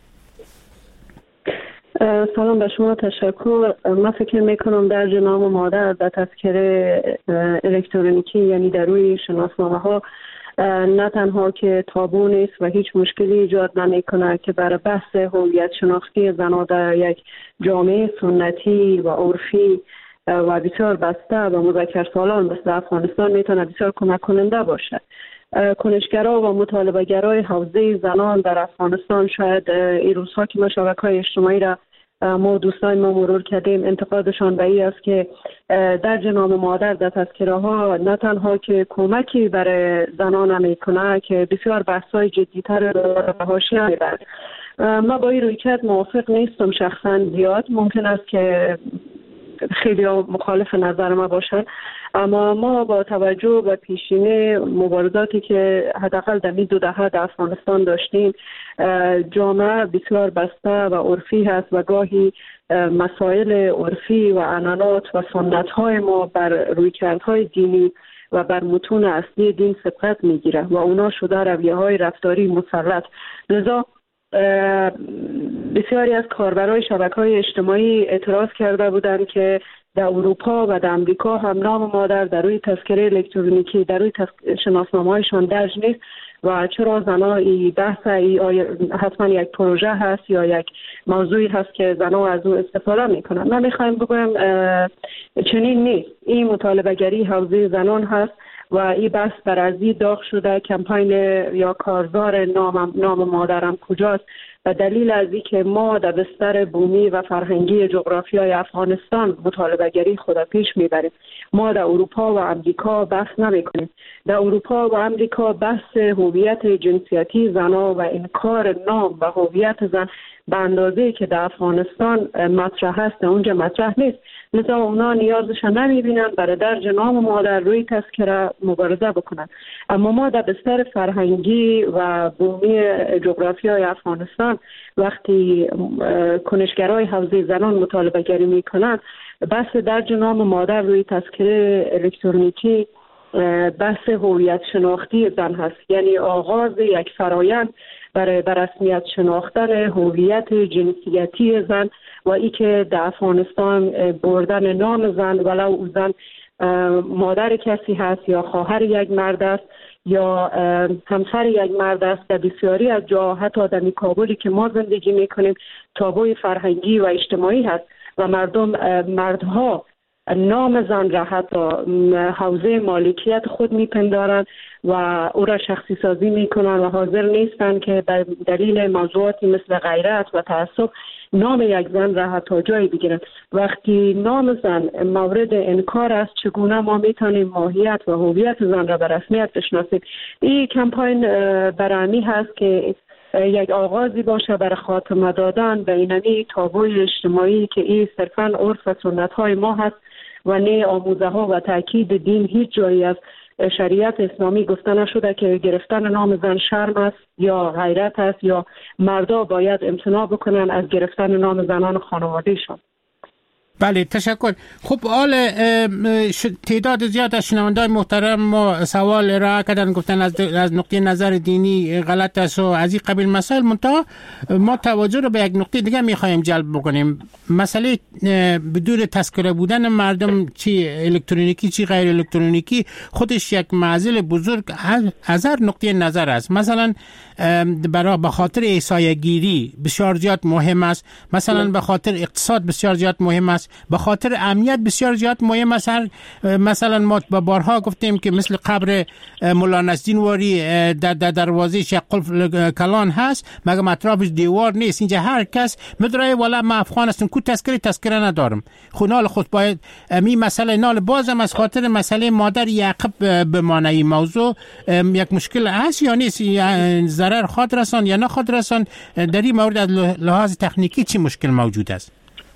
سلام به شما، تشکر. من فکر میکنم در نام مادر در تذکره الکترونیکی یعنی در روی شناسنامه ها نه تنها که تابو نیست و هیچ مشکلی ایجاد نمیکنه که برای بحث هویت شناختی زنان در یک جامعه سنتی و عرفی و بسیار بسته و مذکر سالان مثل افغانستان میتونه بسیار کمک کننده باشه. کنشگرا و مطالبه گرای حوزه زنان در افغانستان شاید این روزها که ما شبکه‌های اجتماعی را ما دوستان ما مرور کردیم انتقادشان به این است که در جناب مادر در تذکره ها نه تنها که کمکی برای زنان نمیکنه که بسیار بحث‌های جدی‌تر به حاشیه میبرد. ما با این رویکرد موافق نیستم شخصا زیاد. ممکن است که خیلی مخالف نظر ما باشن، اما ما با توجه به پیشینه مبارزاتی که حداقل در دو دهه در افغانستان داشتیم، جامعه بسیار بسته و عرفی هست و گاهی مسائل عرفی و عنعنات و سنت‌های ما بر رویکردهای دینی و بر متون اصلی دین سبقت میگیره و اونا شده رویه‌های رفتاری مسلط. لذا بسیاری از کاربرای شبکه‌های اجتماعی اعتراض کرده بودند که در اروپا و در امریکا هم نام مادر در روی تذکره الکترونیکی در روی شناسنامه‌هایشان درج نیست و چرا زنها این بحث ای حتما یک پروژه هست یا یک موضوعی هست که زنها از اون استفاده میکنن. من میخوایم بگویم چنین نیست. این مطالبه گری حوزه زنان هست و این بحث بر ازی داغ شده کمپین یا کارزار نام, نام مادرم کجاست و دلیل از این که ما در بستر بومی و فرهنگی جغرافیای افغانستان مطالبه گری خود پیش میبریم. ما در اروپا و امریکا بحث نمی کنیم. در اروپا و امریکا بحث هویت جنسیتی زنها و انکار نام و هویت زن به اندازه‌ای که در افغانستان مطرح هست اونجا مطرح نیست. لذا اونا نیازش نمیبینن برای درج نام مادر روی تذکره مبارزه بکنن. اما ما در بستر فرهنگی و بومی جغرافیای افغانستان وقتی کنشگرای حوزه زنان مطالبه گری میکنن، بحث درج نام مادر روی تذکره الکترونیکی بحث هویت شناختی زن هست، یعنی آغاز یک فرایند برای به رسمیت شناختن هویت جنسیتی زن و ای که در افغانستان بردن نام زن ولو او زن مادر کسی هست یا خواهر یک مرد است یا همسر یک مرد است. در بسیاری از جاها حتی در کابلی که ما زندگی میکنیم تابوی فرهنگی و اجتماعی هست و مردم مردها نام زن را حتی حوزه مالکیت خود میپندارند و او را شخصی سازی میکنن و حاضر نیستند که به دلیل موضوعاتی مثل غیرت و تعصب نام یک زن را حتی جای بگیرند. وقتی نام زن مورد انکار است، چگونه ما میتونیم ماهیت و هویت زن را به رسمیت بشناسیم؟ این کمپین برای هست که یک آغازی باشه برای خاتمه دادن به اینمی تابوی اجتماعی که این صرفاً عرف و سنت های ما هست و نه آموزه ها و تاکید دین. هیچ جایی از شریعت اسلامی گفته نشده که گرفتن نام زن شرم است یا غیرت است یا مردا باید امتناع بکنن از گرفتن نام زنان خانوادهشان. بله تشکر. خب حال تعداد زیاد از شنوندگان محترم ما سوال ارائه کردن، گفتن از, از نقطه نظر دینی غلط است و از این قبیل مسائل. منتها ما توجه رو به یک نقطه دیگه میخوایم جلب بکنیم. مسئله بدون تذکره بودن مردم چی الکترونیکی چی غیر الکترونیکی خودش یک معضل بزرگ از هر نقطه نظر است. مثلا برای به خاطر احصایه گیری بسیار زیاد مهم است، مثلا به خاطر اقتصاد بسیار زیاد مهم است، به خاطر امنیت بسیار زیاد مهم است. مثلا ما با بارها گفتیم که مثل قبر مولا نصرالدین واری در دروازه یک قفل کلان هست، مگه اطرافش دیوار نیست؟ اینجا هر کس میدونه والا ما افغان هستم، کو تذکره تذکره ندارم. خونال خود باید می مسئله نال بازم از خاطر مسئله مادر یعقوب بمانه. این موضوع یک مشکل است یا نیست؟ ضرر خود رسان یا نه خود رسان؟ در این مورد از لحاظ تکنیکی چی مشکل موجود است؟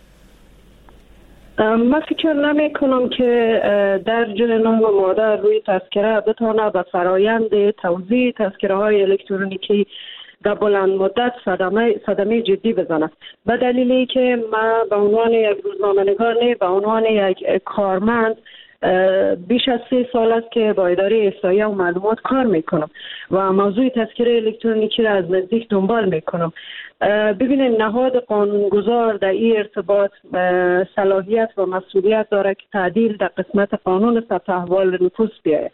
من فکر نمی کنم که در نام مادر روی تذکره بتونه به فرایند توزیع تذکره های الکترونیکی در بلند مدت صدمه, صدمه جدی بزنه، به دلیلی که من به عنوان یک روزنامه‌نگار نه به عنوان یک کارمند بیش از سه سال است که با اداره احصایه و معلومات کار میکنم و موضوع تذکره الکترونیکی را از نزدیک دنبال میکنم. ببینید نهاد قانونگذار در این ارتباط صلاحیت و مسئولیت داره که تعدیل در قسمت قانون ثبت احوال نفوس بیاید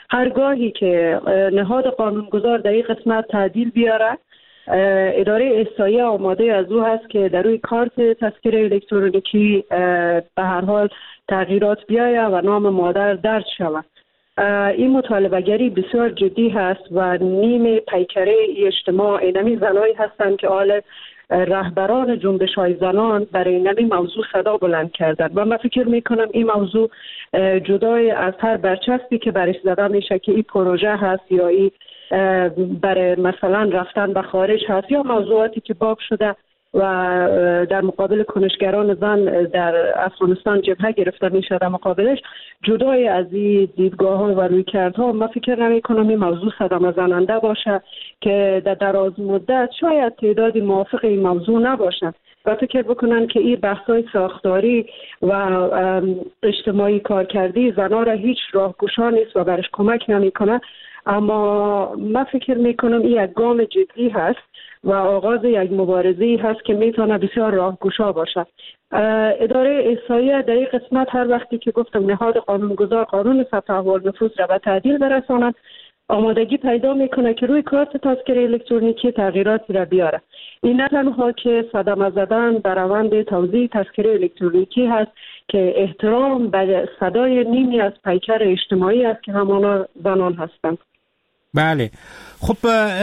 هرگاهی که نهاد قانونگذار در این قسمت تعدیل بیاره، اداره احصایه آماده از او هست که در روی کارت تذکره الکترونیکی به هر حال تغییرات بیاید و نام مادر درج شود. این مطالبه گری بسیار جدی هست و نیم پیکره اجتماع اینمی زنایی هستند که حال رهبران جنبش های زنان برای اینمی موضوع صدا بلند کردن و من فکر میکنم این موضوع جدای از هر برچسبی که برش زده میشه که این پروژه هست یا این برای مثلا رفتن به خارج هست یا موضوعاتی که باب شده و در مقابل کنشگران زن در افغانستان جبهه گرفته میشه، در مقابلش جدای از این دیدگاه ها و رویکردها من فکر نمی کنم این موضوع صدمه زننده باشه که در دراز مدت شاید تعدادی موافق این موضوع نباشن و فکر بکنن که این بحث‌های ساختاری و اجتماعی کارکردی زنها را هیچ راهگشا نیست و برش کمک نمیکنه. اما من فکر میکنم این یک گام جدی هست و آغاز یک مبارزه‌ای هست که میتونه بسیار راهگشا باشه. اداره احصایه در این قسمت هر وقتی که گفتم نهاد قانونگذار قانون ثبت احوال نفوس را به تعدیل برساند، آمادگی پیدا میکنه که روی کارت تذکره الکترونیکی تغییراتی را بیاره. این نه تنها که صدمه زدن در روند توزیع تذکره الکترونیکی هست که احترام به صدای نیمی از پیکر اجتماعی است که همانا زنان هستند. بله، خب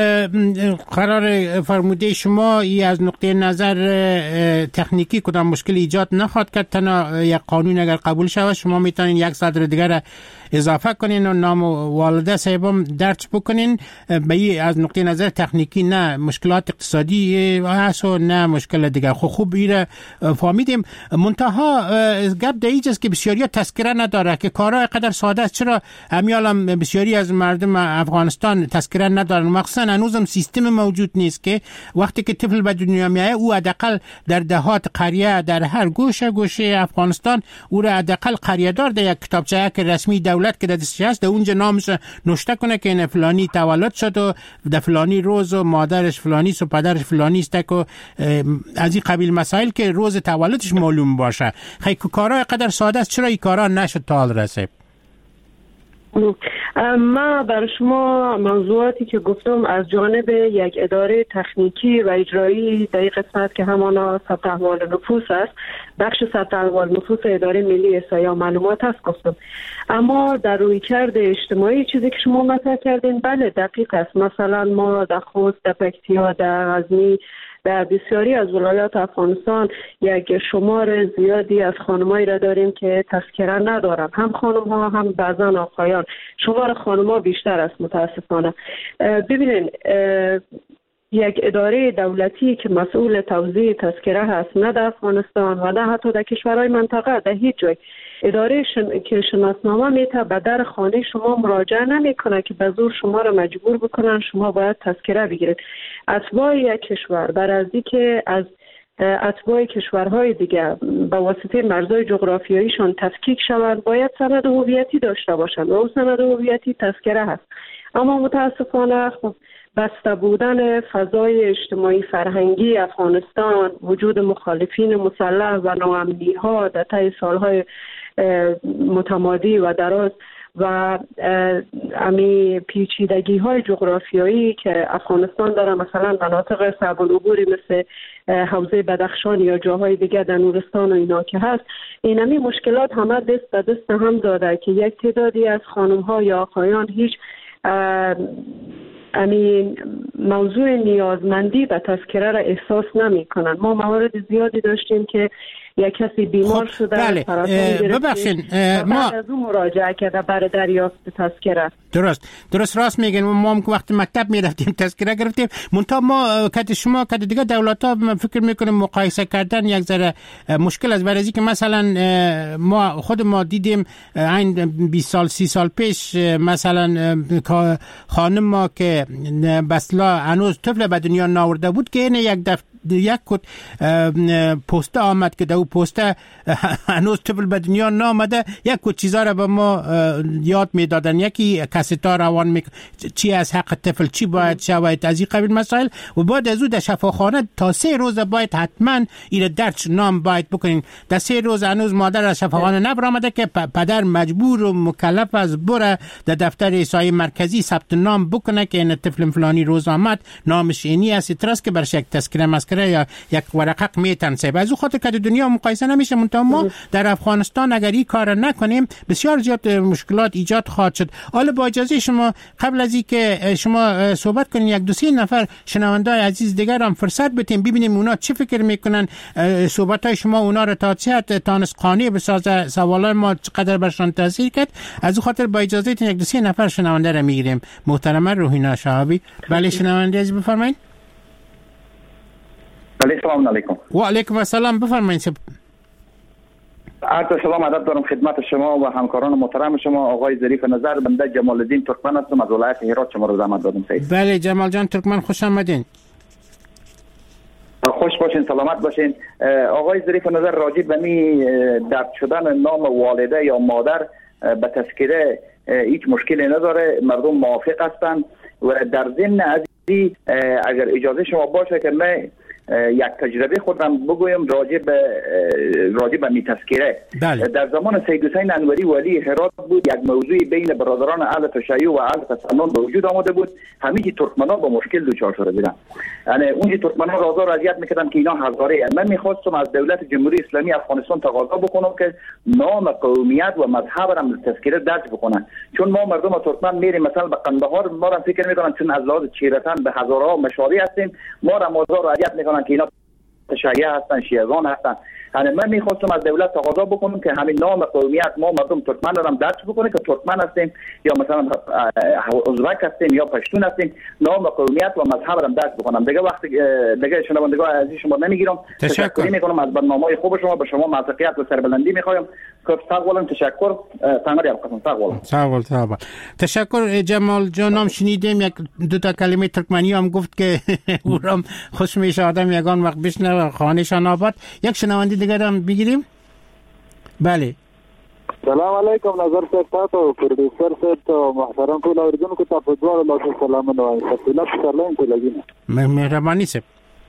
قرار فرموده شما ای از نقطه نظر تکنیکی کدام مشکل ایجاد نخواهد کرد. تنها یک قانون اگر قبول شود شما میتونین یک صدر دیگر اضافه کنین و نام والده صاحبم درج بکنین. به ای از نقطه نظر تکنیکی نه مشکلات اقتصادی هست و نه مشکل دیگر. خب خوب ایره فهمیدیم. منتها گپ در اینجاست که بسیاری تذکره نداره که کارهای قدر ساده است. چرا همیالم بسیاری از مردم افغانستان تذکره ندارن؟ مخصوصا هنوزم سیستم موجود نیست که وقتی که طفل به دنیا میاد او حداقل در دهات قریه در هر گوشه گوشه افغانستان او را حداقل قریه دار در یک کتابچه که رسمی دولت که در دستش هست در اونجا نامش نوشته کنه که این فلانی تولد شد و در فلانی روز و مادرش فلانی است و پدرش فلانی است که از این قبیل مسائل که روز تولدش معلوم باشه. خیلی کارهای قدر ساده است، چرا این کارا نشد تا حال رسید؟ ما برای شما موضوعاتی که گفتم از جانب یک اداره تکنیکی و اجرایی در این قسمت که همانا ثبت احوال نفوس است، بخش ثبت احوال نفوس اداره ملی احصایه و معلومات است گفتم. اما در رویکرد اجتماعی چیزی که شما مطرح کردین بله دقیق است. مثلا ما در خوست، در پکتیا، در غزنی، در بسیاری از ولایات افغانستان یک شمار زیادی از خانمایی را داریم که تذکره ندارن، هم خانم ها هم بعضا آقایان. شمار خانم ها بیشتر است متاسفانه. ببینین یک اداره دولتی که مسئول توزیع تذکره هست نه در افغانستان و نه حتی در کشورهای منطقه در هیچ جای، اداره شن... که شناسنامه میته به در خانه شما مراجعه نمیکنه که به زور شما را مجبور بکنن شما باید تذکره بگیرید. اتباع یک کشور بر از که از اتباع کشورهای دیگه به واسطه مرزهای جغرافیاییشان تفکیک شوند باید سند هویتی داشته باشند و اون سند هویتی تذکره هست. اما متاسفانه خب بسته بودن فضای اجتماعی فرهنگی افغانستان، وجود مخالفین مسلح و ناامنی ها در طی سالهای متمادی و دراز و امی پیچیدگی های جغرافیایی که افغانستان داره، مثلا مناطق صعب العبوری مثل حوزه بدخشان یا جاهای دیگه در نورستان و اینا که هست، این امی مشکلات همه دست به دست هم داده که یک تعدادی از خانم ها یا آقایان هیچ امی موضوع نیازمندی به تذکره را احساس نمی کنن. ما موارد زیادی داشتیم که یک کسی بیمار خب شده بله. ببخشید ما از اون مراجعه کرده برای دریافت تذکره. درست درست راست میگن. ما هم وقتی مکتب میرفتیم تذکره گرفتیم. منتها ما کد شما کد دیگه دولت ها فکر میکنیم مقایسه کردن یک ذره مشکل است. برای که مثلا ما خود ما دیدیم این بیست سال سی سال پیش مثلا خانم ما که بسلا هنوز طفل به دنیا ناورده بود که این یک دفعه یک کت پوسته آمد که در او پوسته هنوز طفل به دنیا نامده، یک کت چیزا را به ما یاد میدادن، یکی کاستا روان می چی از حق طفل چی باید شود از این قبیل مسائل. و بعد از او در شفاخانه تا سه روز باید حتما این درس نام باید بکنین. در سه روز هنوز مادر از شفاخانه نبرآمده که پدر مجبور و مکلف از بره در دفتر احصای مرکزی ثبت نام بکنه که این طفل فلانی روز آمد، نامش اینی است، ترس که برش یک تذکره مسکره یا یک ورقه میتنسه. از او خاطر که دنیا مقایسه نمیشه. منتها ما در افغانستان اگر این کار نکنیم بسیار زیاد مشکلات ایجاد خواهد شد. حالا با اجازه شما قبل از اینکه شما صحبت کنین یک دو سه نفر شنوندای عزیز دیگر هم فرصت بدیم ببینیم اونا چه فکر میکنن، صحبت های شما اونا رو تا چه حد تانست قانع بسازه، سوالای ما چقدر برشان تاثیر کرد. از خاطر با اجازه یک دو سه نفر شنونده رو میگیریم. محترمه روحینا شهابی. بله شنونده عزیز بفرمایید. بله سلام علیکم. و علیکم السلام، بفرمایید. عرض سلام ادب دارم خدمت شما و همکاران محترم شما. آقای ظریف نظر، بنده جمال الدین ترکمن هستم از ولایت هرات. شما رو زحمت دادم سید. بله جمال جان ترکمن، خوش آمدین. خوش باشین، سلامت باشین. آقای ظریف نظر، راجع به می درد شدن نام والده یا مادر به تذکره هیچ مشکلی نداره، مردم موافق هستند. و در ضمن از اگر اجازه شما باشه که من یک تجربه خودم بگویم راجع به راجع به می تذکره. در زمان سید حسین انوری ولی هرات بود، یک موضوعی بین برادران اهل تشیع و اهل تسنن به وجود آمده بود. همه ترکمن‌ها با مشکل دچار شده بودن. یعنی اون ترکمن‌ها رازا اذیت میکردن که اینا هزاره. من میخواستم از دولت جمهوری اسلامی افغانستان تقاضا بکنم که نام قومیت و مذهب را در تذکره درج بکنن، چون ما مردم ترکمن میریم مثلا به قندهار، ما را فکر میکنن چون از لحاظ چیرتن به هزارها مشاری هستیم، ما را مازار اذیت میکنن که اینا تشیع هستن، شیعیان هستن. یعنی من میخواستم از دولت تقاضا بکنم که همین نام قومیت ما مردم ترکمن رو هم درج بکنه که ترکمن هستیم یا مثلا ازبک هستیم یا پشتون هستیم، نام قومیت و مذهب رو هم درج بکنم. دیگه وقتی دیگه شنوندگان عزیز شما نمیگیرم، تشکر میکنم از برنامه خوب شما. به شما موفقیت و سربلندی میخوایم. ساغولم تشکر. تنگری قسم ساغولم. ساغول ساغول. تشکر جمال جانم. شنیدیم یک دو تا کلمه ترکمنی هم گفت که اورم خوش میشه آدم یگان وقت بشنوه خانه‌شان آباد. یک شنونده دیگر هم بگیریم. بله سلام علیکم. نظر صاحب تا پروډوسر صاحب ته محترم ټول اوریدونکو ته په دوه لاسو سلامونه وایم. تفصیلات سرلاین ته لګینه مهرباني صاحب.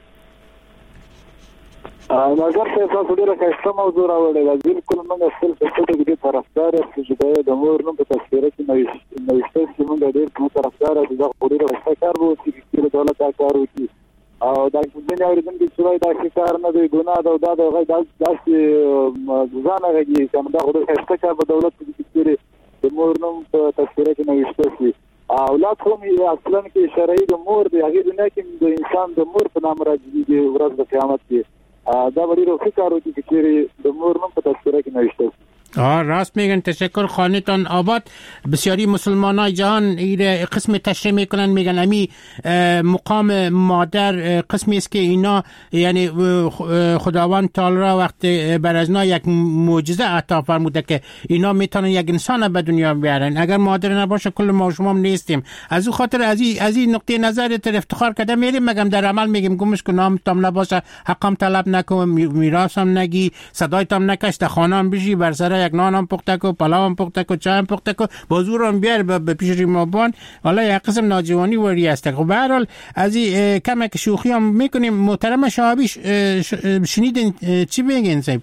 نظر صاحب تاسو ډیره ښایسته موضوع راوړې ده. بالکل موږ خپل په څه کې طرفدار یو چې د مور نوم په تذکره کې نوښته چې موږ ډېر کوم طرفدار دي. دا ډیره ښه کار وو چې دولت دا کار وکړي او دا څنګه اوریدونکو چې دا ښه کار نه دی، ګناه ده او دا د داسې ځان راګي چې دا ډېر ښه کار په دولت کې کړي د مور نوم په تذکره کې نوښته شي. اولاد هم اصلا کې شرعي د مور دی، هغه دنیا کې د انسان د مور په نام راځي د ورځ د قیامت کې. دا ډېر ښه کار وکړي چې د مور نوم په تذکره کې نوښته شي. آه راست میگن. تشکر. خانه‌تان آباد. بسیاری مسلمانای جهان این قسم تشریح میکنن، میگن امی مقام مادر قسمی است که اینا یعنی خداوند تعالی را وقت بر از اینا یک معجزه عطا فرموده که اینا میتونن یک انسان به دنیا بیارن. اگر مادر نباشه کل ما و شما نیستیم. از اون خاطر از این از این نقطه نظر تر افتخار کرده میریم، مگم در عمل میگیم گمش که نام تام نباشه، حقم طلب نکن، میراثم نگی، صدایتم نکش، در خانه‌ام بشی، بر سر یک نانم پخته کو، پلاوم پخته کو، چایم پخته کو، بازورم بیار به پیش ریمابان. حالا یک قسم ناجوانی وری است. خب به هر حال از این کمک شوخی هم میکنیم. محترم شهابی شنیدین چی بگین صاحب؟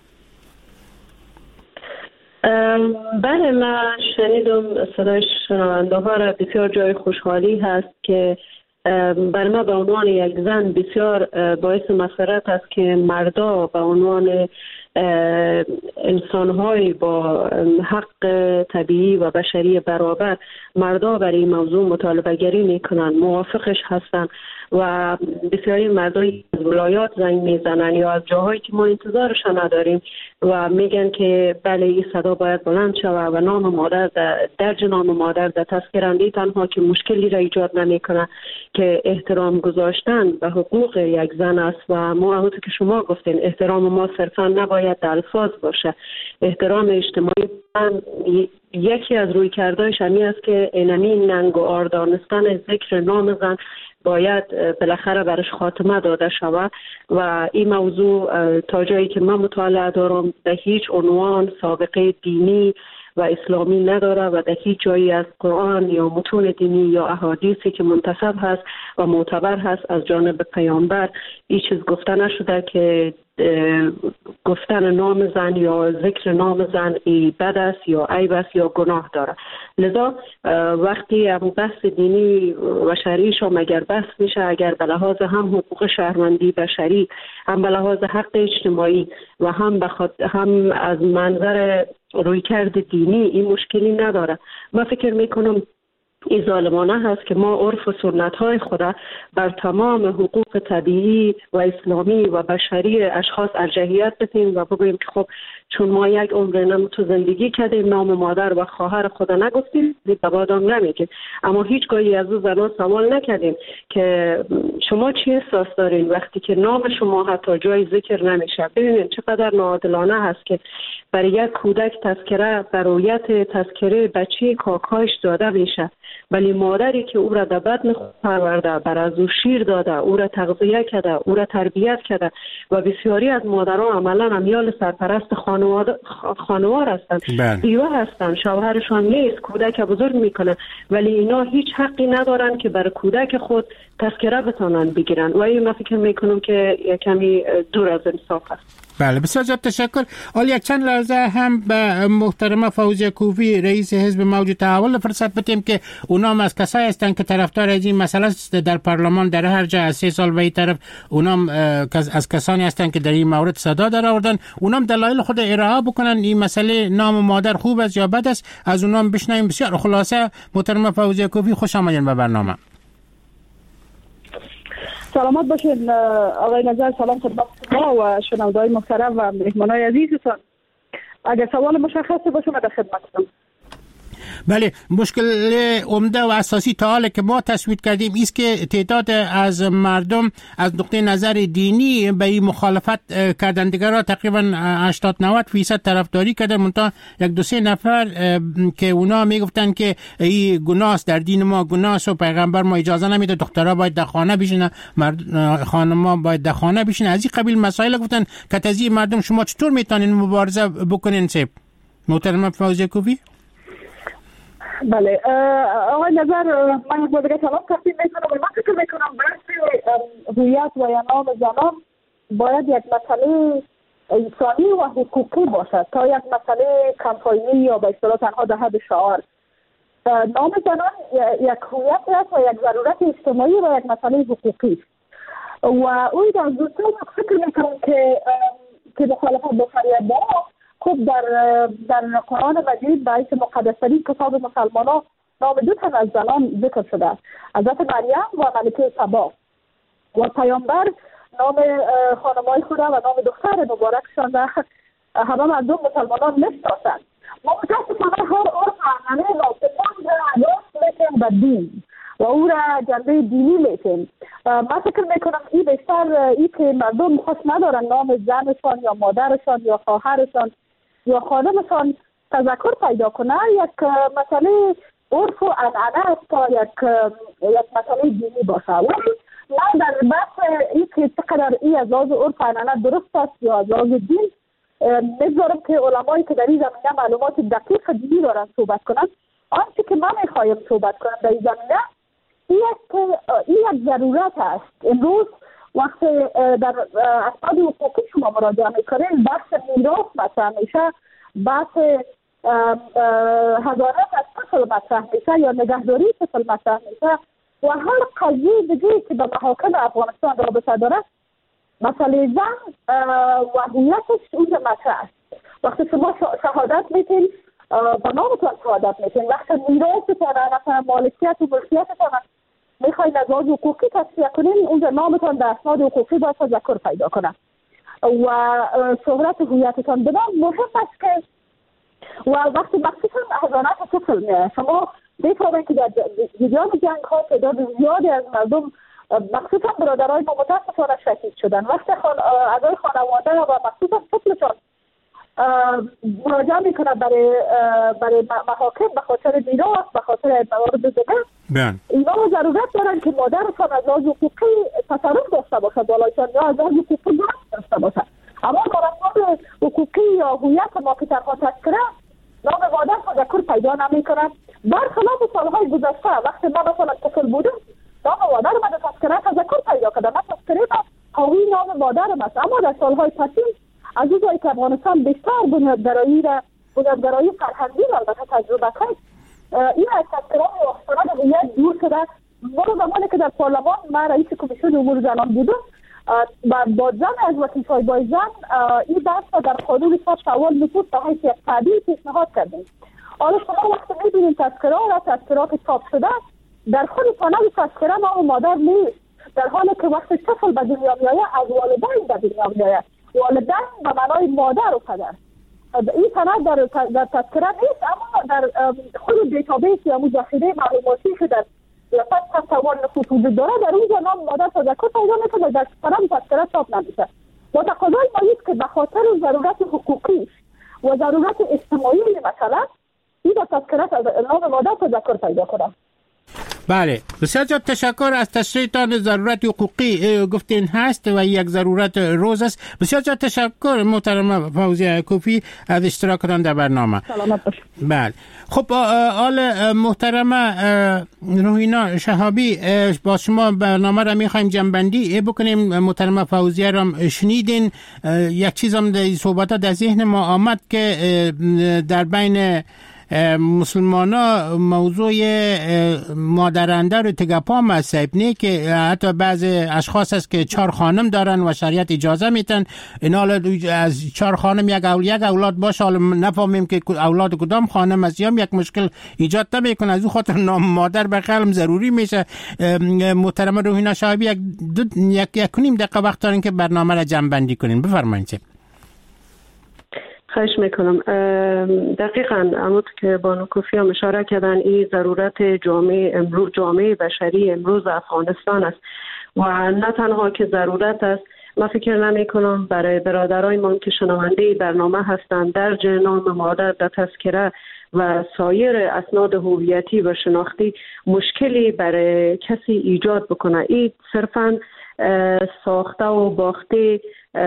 بله من شنیدم صدای شنونده ها را. بسیار جای خوشحالی هست که بر ما به عنوان یک زن بسیار باعث مسرت است که مردا به عنوان انسان‌های با حق طبیعی و بشری برابر مردا برای این موضوع مطالبه گری میکنن، موافقش هستن و بسیاری مردای از ولایات زنگ میزنن یا از جاهایی که ما انتظارش نداریم و میگن که بله این صدا باید بلند شود و نام مادر در درج نام مادر در تذکرنده تنها که مشکلی را ایجاد نمیکنه که احترام گذاشتن به حقوق یک زن است و ما همونطور که شما گفتین احترام ما صرفا نباید در الفاظ باشه، احترام اجتماعی یکی از رویکردهایش همین است که اینمی ننگ و آر دانستن ذکر نام زن باید بالاخره برش خاتمه داده شود و این موضوع تا جایی که من مطالعه دارم به هیچ عنوان سابقه دینی و اسلامی نداره و در هیچ جایی از قرآن یا متون دینی یا احادیثی که منتسب هست و معتبر هست از جانب پیامبر این چیز گفته نشده که گفتن نام زن یا ذکر نام زن ای بد است یا عیب است یا گناه داره. لذا وقتی هم بحث دینی و شرعیش هم اگر بحث میشه، اگر به لحاظ هم حقوق شهروندی بشری، هم به لحاظ حق اجتماعی و هم بخاط... هم از منظر رویکرد دینی این مشکلی نداره. من فکر میکنم این ظالمانه هست که ما عرف و سنت های خود بر تمام حقوق طبیعی و اسلامی و بشری اشخاص ارجحیت بدیم و بگوییم که خب چون ما یک عمر نم تو زندگی کردیم نام مادر و خواهر خود نگفتیم به بادام نمیگیم، اما هیچگاهی از او زنان سوال نکردیم که شما چی احساس دارین وقتی که نام شما حتی جای ذکر نمیشه. ببینید چقدر ناعادلانه هست که برای یک کودک تذکره برایت تذکره بچه کاکایش داده میشه، ولی مادری که او را در بطن خود پرورده، بر از او شیر داده، او را تغذیه کرده، او را تربیت کرده و بسیاری از مادران عملا امیال سرپرست خانوار هستند، بیوه هستند، شوهرشان نیست، کودک بزرگ میکنه، ولی اینا هیچ حقی ندارن که بر کودک خود تذکره بتانن بگیرن و این من فکر میکنم که کمی دور از انصاف است. بله بسیار زیاد تشکر. حالا یک چند لحظه هم به محترمه فوزیه کوفی رئیس حزب موج تحول فرصت بدیم که اونام از کسایی هستن که طرفدار از این مسئله است در پارلمان در هر جا از سه سال به این طرف اونام از کسانی هستن که در این مورد صدا در آوردن، اونام دلایل خود ارائه بکنن این مسئله نام مادر خوب است یا بد است، از اونام بشنویم. بسیار خلاصه محترمه فوزیه کوفی خوش آمدین به برنامه. سلامت باشین آقای نظر، سلام خدمت شما و شنونده‌های محترم و مهمانای عزیزتان. اگر سوال مشخصی باشه من در خدمتتون. بله، مشکل عمده و اساسی تا حالا که ما تصویب کردیم است که تعداد از مردم از نقطه نظر دینی به این مخالفت کردن، دیگرها تقریبا هشتاد نود درصد طرفداری کردن، منتها یک دو سه نفر که اونا میگفتن که این گناه است، در دین ما گناه است و پیغمبر ما اجازه نمیده، دخترها باید در خانه بشینن، خانم‌ها باید در خانه بشینن، از این قبیل مسائل گفتن که از این مردم شما چطور میتونین مبارزه بکنین؟ سیب محترم فوزیه کوفی. بله آقای نظر، من یک بار سلام تقدیم میکنم و من فکر میکنم بحث هویت و یا نام زنان باید یک مسئله انسانی و حقوقی باشد تا یک مسئله کمپاینی یا به اصطلاح تنها در حد شعار. نام زنان یک هویت است و یک ضرورت اجتماعی و یک مسئله حقوقی و اوی در دوستان فکر میکنم که که مخالفت با فریاد خب در در قرآن مجید باعث مقدس‌ترین کتاب مسلمانان نام دو تن از زنان ذکر شده، حضرت مریم و ملکه سبا، و پیامبر نام خانمای خود و نام دختر مبارکشان را همه مردم مسلمانان نشناسند. ما متاسفانه هر عرف همه ناسپان را راست میکنیم به دین و او را جنبه دینی میکنیم. من فکر میکنم این بیشتر این که مردم خوش ندارن نام زنشان یا مادرشان یا خواهرشان یا خانمشان تذکر پیدا کنه یک مسئله عرف و عنعنه است تا یک یک مسئله دینی باشه. ولی من در بحث این که چقدر این از لحاظ عرف و عنعنه درست است یا از لحاظ دین نگذارم که علمایی که در این زمینه معلومات دقیق دینی دارن صحبت کنن. آنچه که من میخوایم صحبت کنم در این زمینه این یک ضرورت است. امروز وقتی در اسناد حقوقی شما مراجعه میکنین بحث میراث مطرح میشه، بحث حضانت از طفل مطرح میشه یا نگهداری طفل مطرح میشه و هر قضیه دیگه که به محاکم افغانستان رابطه داره مسئله زن و هویتش اونجا مطرح است. وقتی شما شهادت میتین به نامتان شهادت میتین، وقتی میراثتان مثلا مالکیت و ملکیتتان میخواین از لحاظ حقوقی تصفیه کنین اونجا نامتان در اسناد حقوقی باید تذکر پیدا کنه و شهرت هویتتان بدان مهم است که و وقتی مخصوصا حضانت طفل میاد شما میفهمین که در جریان جنگ ها تعداد زیادی از مردم مخصوصا برادرای ما متاسفانه شهید شدن. وقتی اعضای خانواده و مخصوصا طفلشان مراجعه میکنه برای برای محاکم به خاطر میراث، به خاطر موارد دیگه. اینا ضرورت دارن که مادرشان از لحاظ حقوقی تصرف داشته باشد بالایشان یا از لحاظ حقوقی داشته باشد. اما مراسم حقوقی یا هویت ما که تنها تذکره نام مادر تذکر پیدا نمیکنه. برخلاف سالهای گذشته وقتی ما مثلا طفل بودم نام مادر من تذکره تذکر پیدا کرده، من تذکره ما حاوی نام مادرم است. اما در سالهای پسین از اون جایی که افغانستان بیشتر بنیادگرایی را بنیادگرایی فرهنگی را البته تجربه کرد، این از تذکره و سند هویت دور شده. ما زمانی که در پارلمان من رئیس کمیسیون امور زنان بودم با زن از وکیل‌های با زن این بحث را در قانون ثبت اول نفوذ به حیث یک تعدیل پیشنهاد کردیم. حالا شما وقتی می‌بینید تذکره را تذکرات چاپ شده در خود سند تذکره نام مادر نیست، در حالی که وقتی طفل به دنیا میآید از والدین به دنیا میآید. والدین به معنای مادر و پدر. این سند در در تذکره نیست، اما در خود دیتابیس یا ذخیره معلوماتی که در ریاست ثبت اول نفوذ وجود داره در اونجا نام مادر تذکر پیدا میکنه، در سند تذکره چاپ نمیشه. و تقاضای ما است که به خاطر ضرورت حقوقی و ضرورت اجتماعی مثلا این تذکره نام مادر تذکر پیدا کنه. بله، بسیار زیاد تشکر از تشریحتان. ضرورت حقوقی گفتین هست و یک ضرورت روز است. بسیار زیاد تشکر محترم فوزیه کوفی از اشتراکتان در برنامه. سلامت باشید. بله، خب آل محترم روحینا شهابی، با شما برنامه را میخوایم جنبندی بکنیم. محترم فوزیه را شنیدین. یک چیز هم در صحبت در ذهن ما آمد که در بین مسلمانا موضوع مادرنده رو تگپام است نه، که حتی بعض اشخاص هست که چهار خانم دارن و شریعت اجازه میتن اینا از چهار خانم یک اول یک اولاد باشه، حالا نفهمیم که اولاد کدام خانم است، یا یک مشکل ایجاد نمیکنه. از اون خاطر نام مادر به قلم ضروری میشه. محترم روحینا شهابی یک یک یک کنیم دقیقه وقت دارین که برنامه را جمع بندی کنین. بفرمایید. خواهش میکنم. دقیقاً همون که بانو کوفی هم اشاره کردن این ضرورت جامعه امروز جامعه بشری امروز افغانستان است و نه تنها که ضرورت است، من فکر نمی کنم برای برادرای ما که شنونده برنامه هستند در نام مادر در تذکره و سایر اسناد هویتی و شناختی مشکلی برای کسی ایجاد بکنه. این صرفاً ساخته و باخته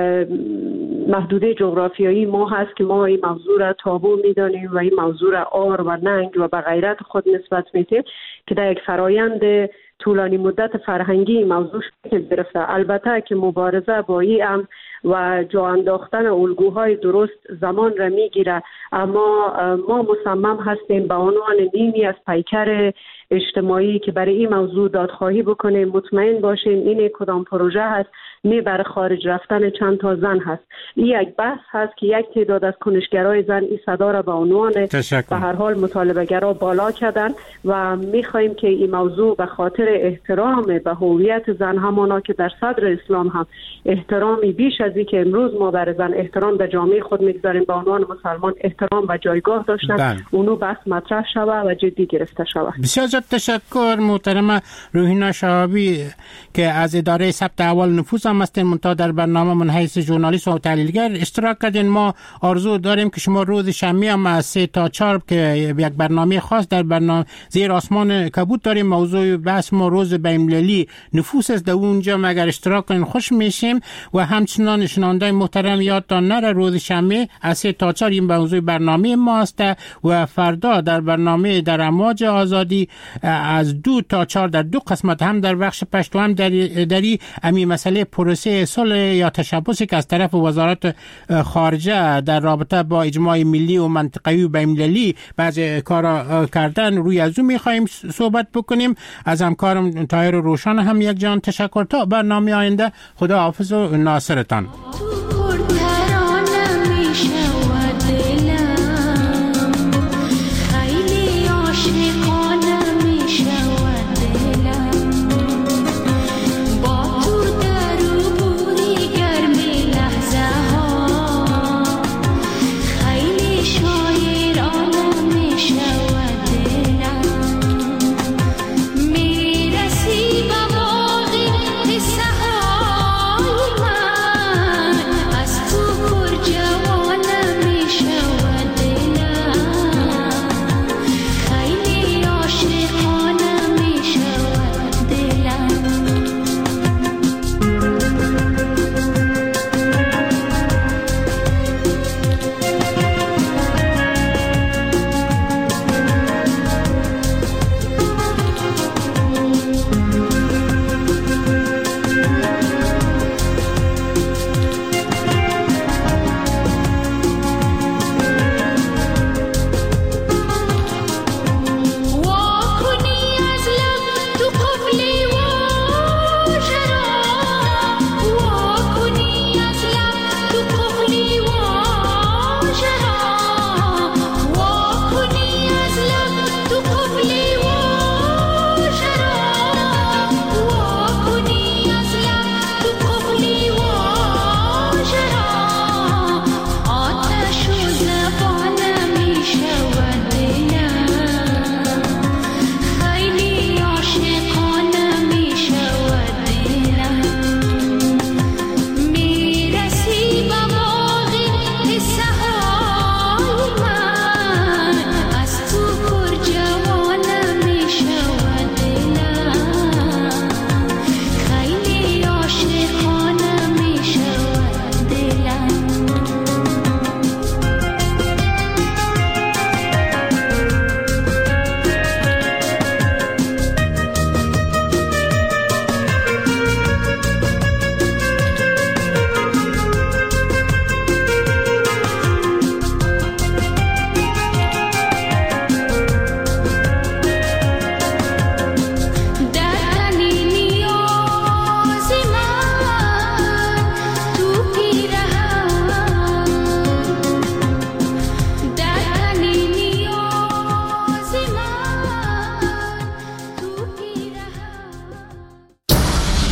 محدوده جغرافیایی ما هست که ما این موضوع را تابو میدانیم و این موضوع را آر و ننگ و به غیرت خود نسبت میدیم که در یک فرایند طولانی مدت فرهنگی موضوع شکل گرفته. البته که مبارزه با این امر و جا انداختن الگوهای درست زمان را میگیره، اما ما مصمم هستیم به عنوان نیمی از پیکر اجتماعی که برای این موضوع دادخواهی بکنیم. مطمئن باشین این کدام پروژه هست، نه برای خارج رفتن چند تا زن هست. این یک بحث هست که یک تعداد از کنشگرای زن این صدا را به عنوان به هر حال مطالبه گرا بالا کردن و میخواهیم که این موضوع به خاطر احترام به هویت زن، همانا که در صدر اسلام هم احترامی بیش از این که امروز ما بر زن احترام در جامعه خود میگذاریم به عنوان مسلمان احترام و جایگاه داشتن، بله. اونو بس مطرح شود و جدی گرفته شود. بسیار تشکر محترم روحینا شهابی که از اداره ثبت احوال نفوس هم هستین، منتها در برنامه من حیث ژورنالیست و تحلیلگر اشتراک کردین. ما آرزو داریم که شما روز شنبه هم از سه تا چهار که یک برنامه خاص در برنامه زیر آسمان کبود داریم. موضوع بحث ما روز بین‌المللی نفوس است. در اونجا اگر اشتراک کنین خوش میشیم و همچنان شنوندگان محترم یادتان نره روز شنبه از سه تا چهار این موضوع برنامه ما است و فردا در برنامه در امواج آزادی از دو تا چهار در دو قسمت هم در بخش پشتو هم در دری امی مسئله پروسه صلح یا تشبثی که از طرف وزارت خارجه در رابطه با اجماع ملی و منطقه‌ای و بین‌المللی بعض کارا کردن روی از اون می‌خوایم صحبت بکنیم. از همکارم طاهر روشن هم یک جان تشکر. تا برنامه آینده خدا حافظ و ناصرتان.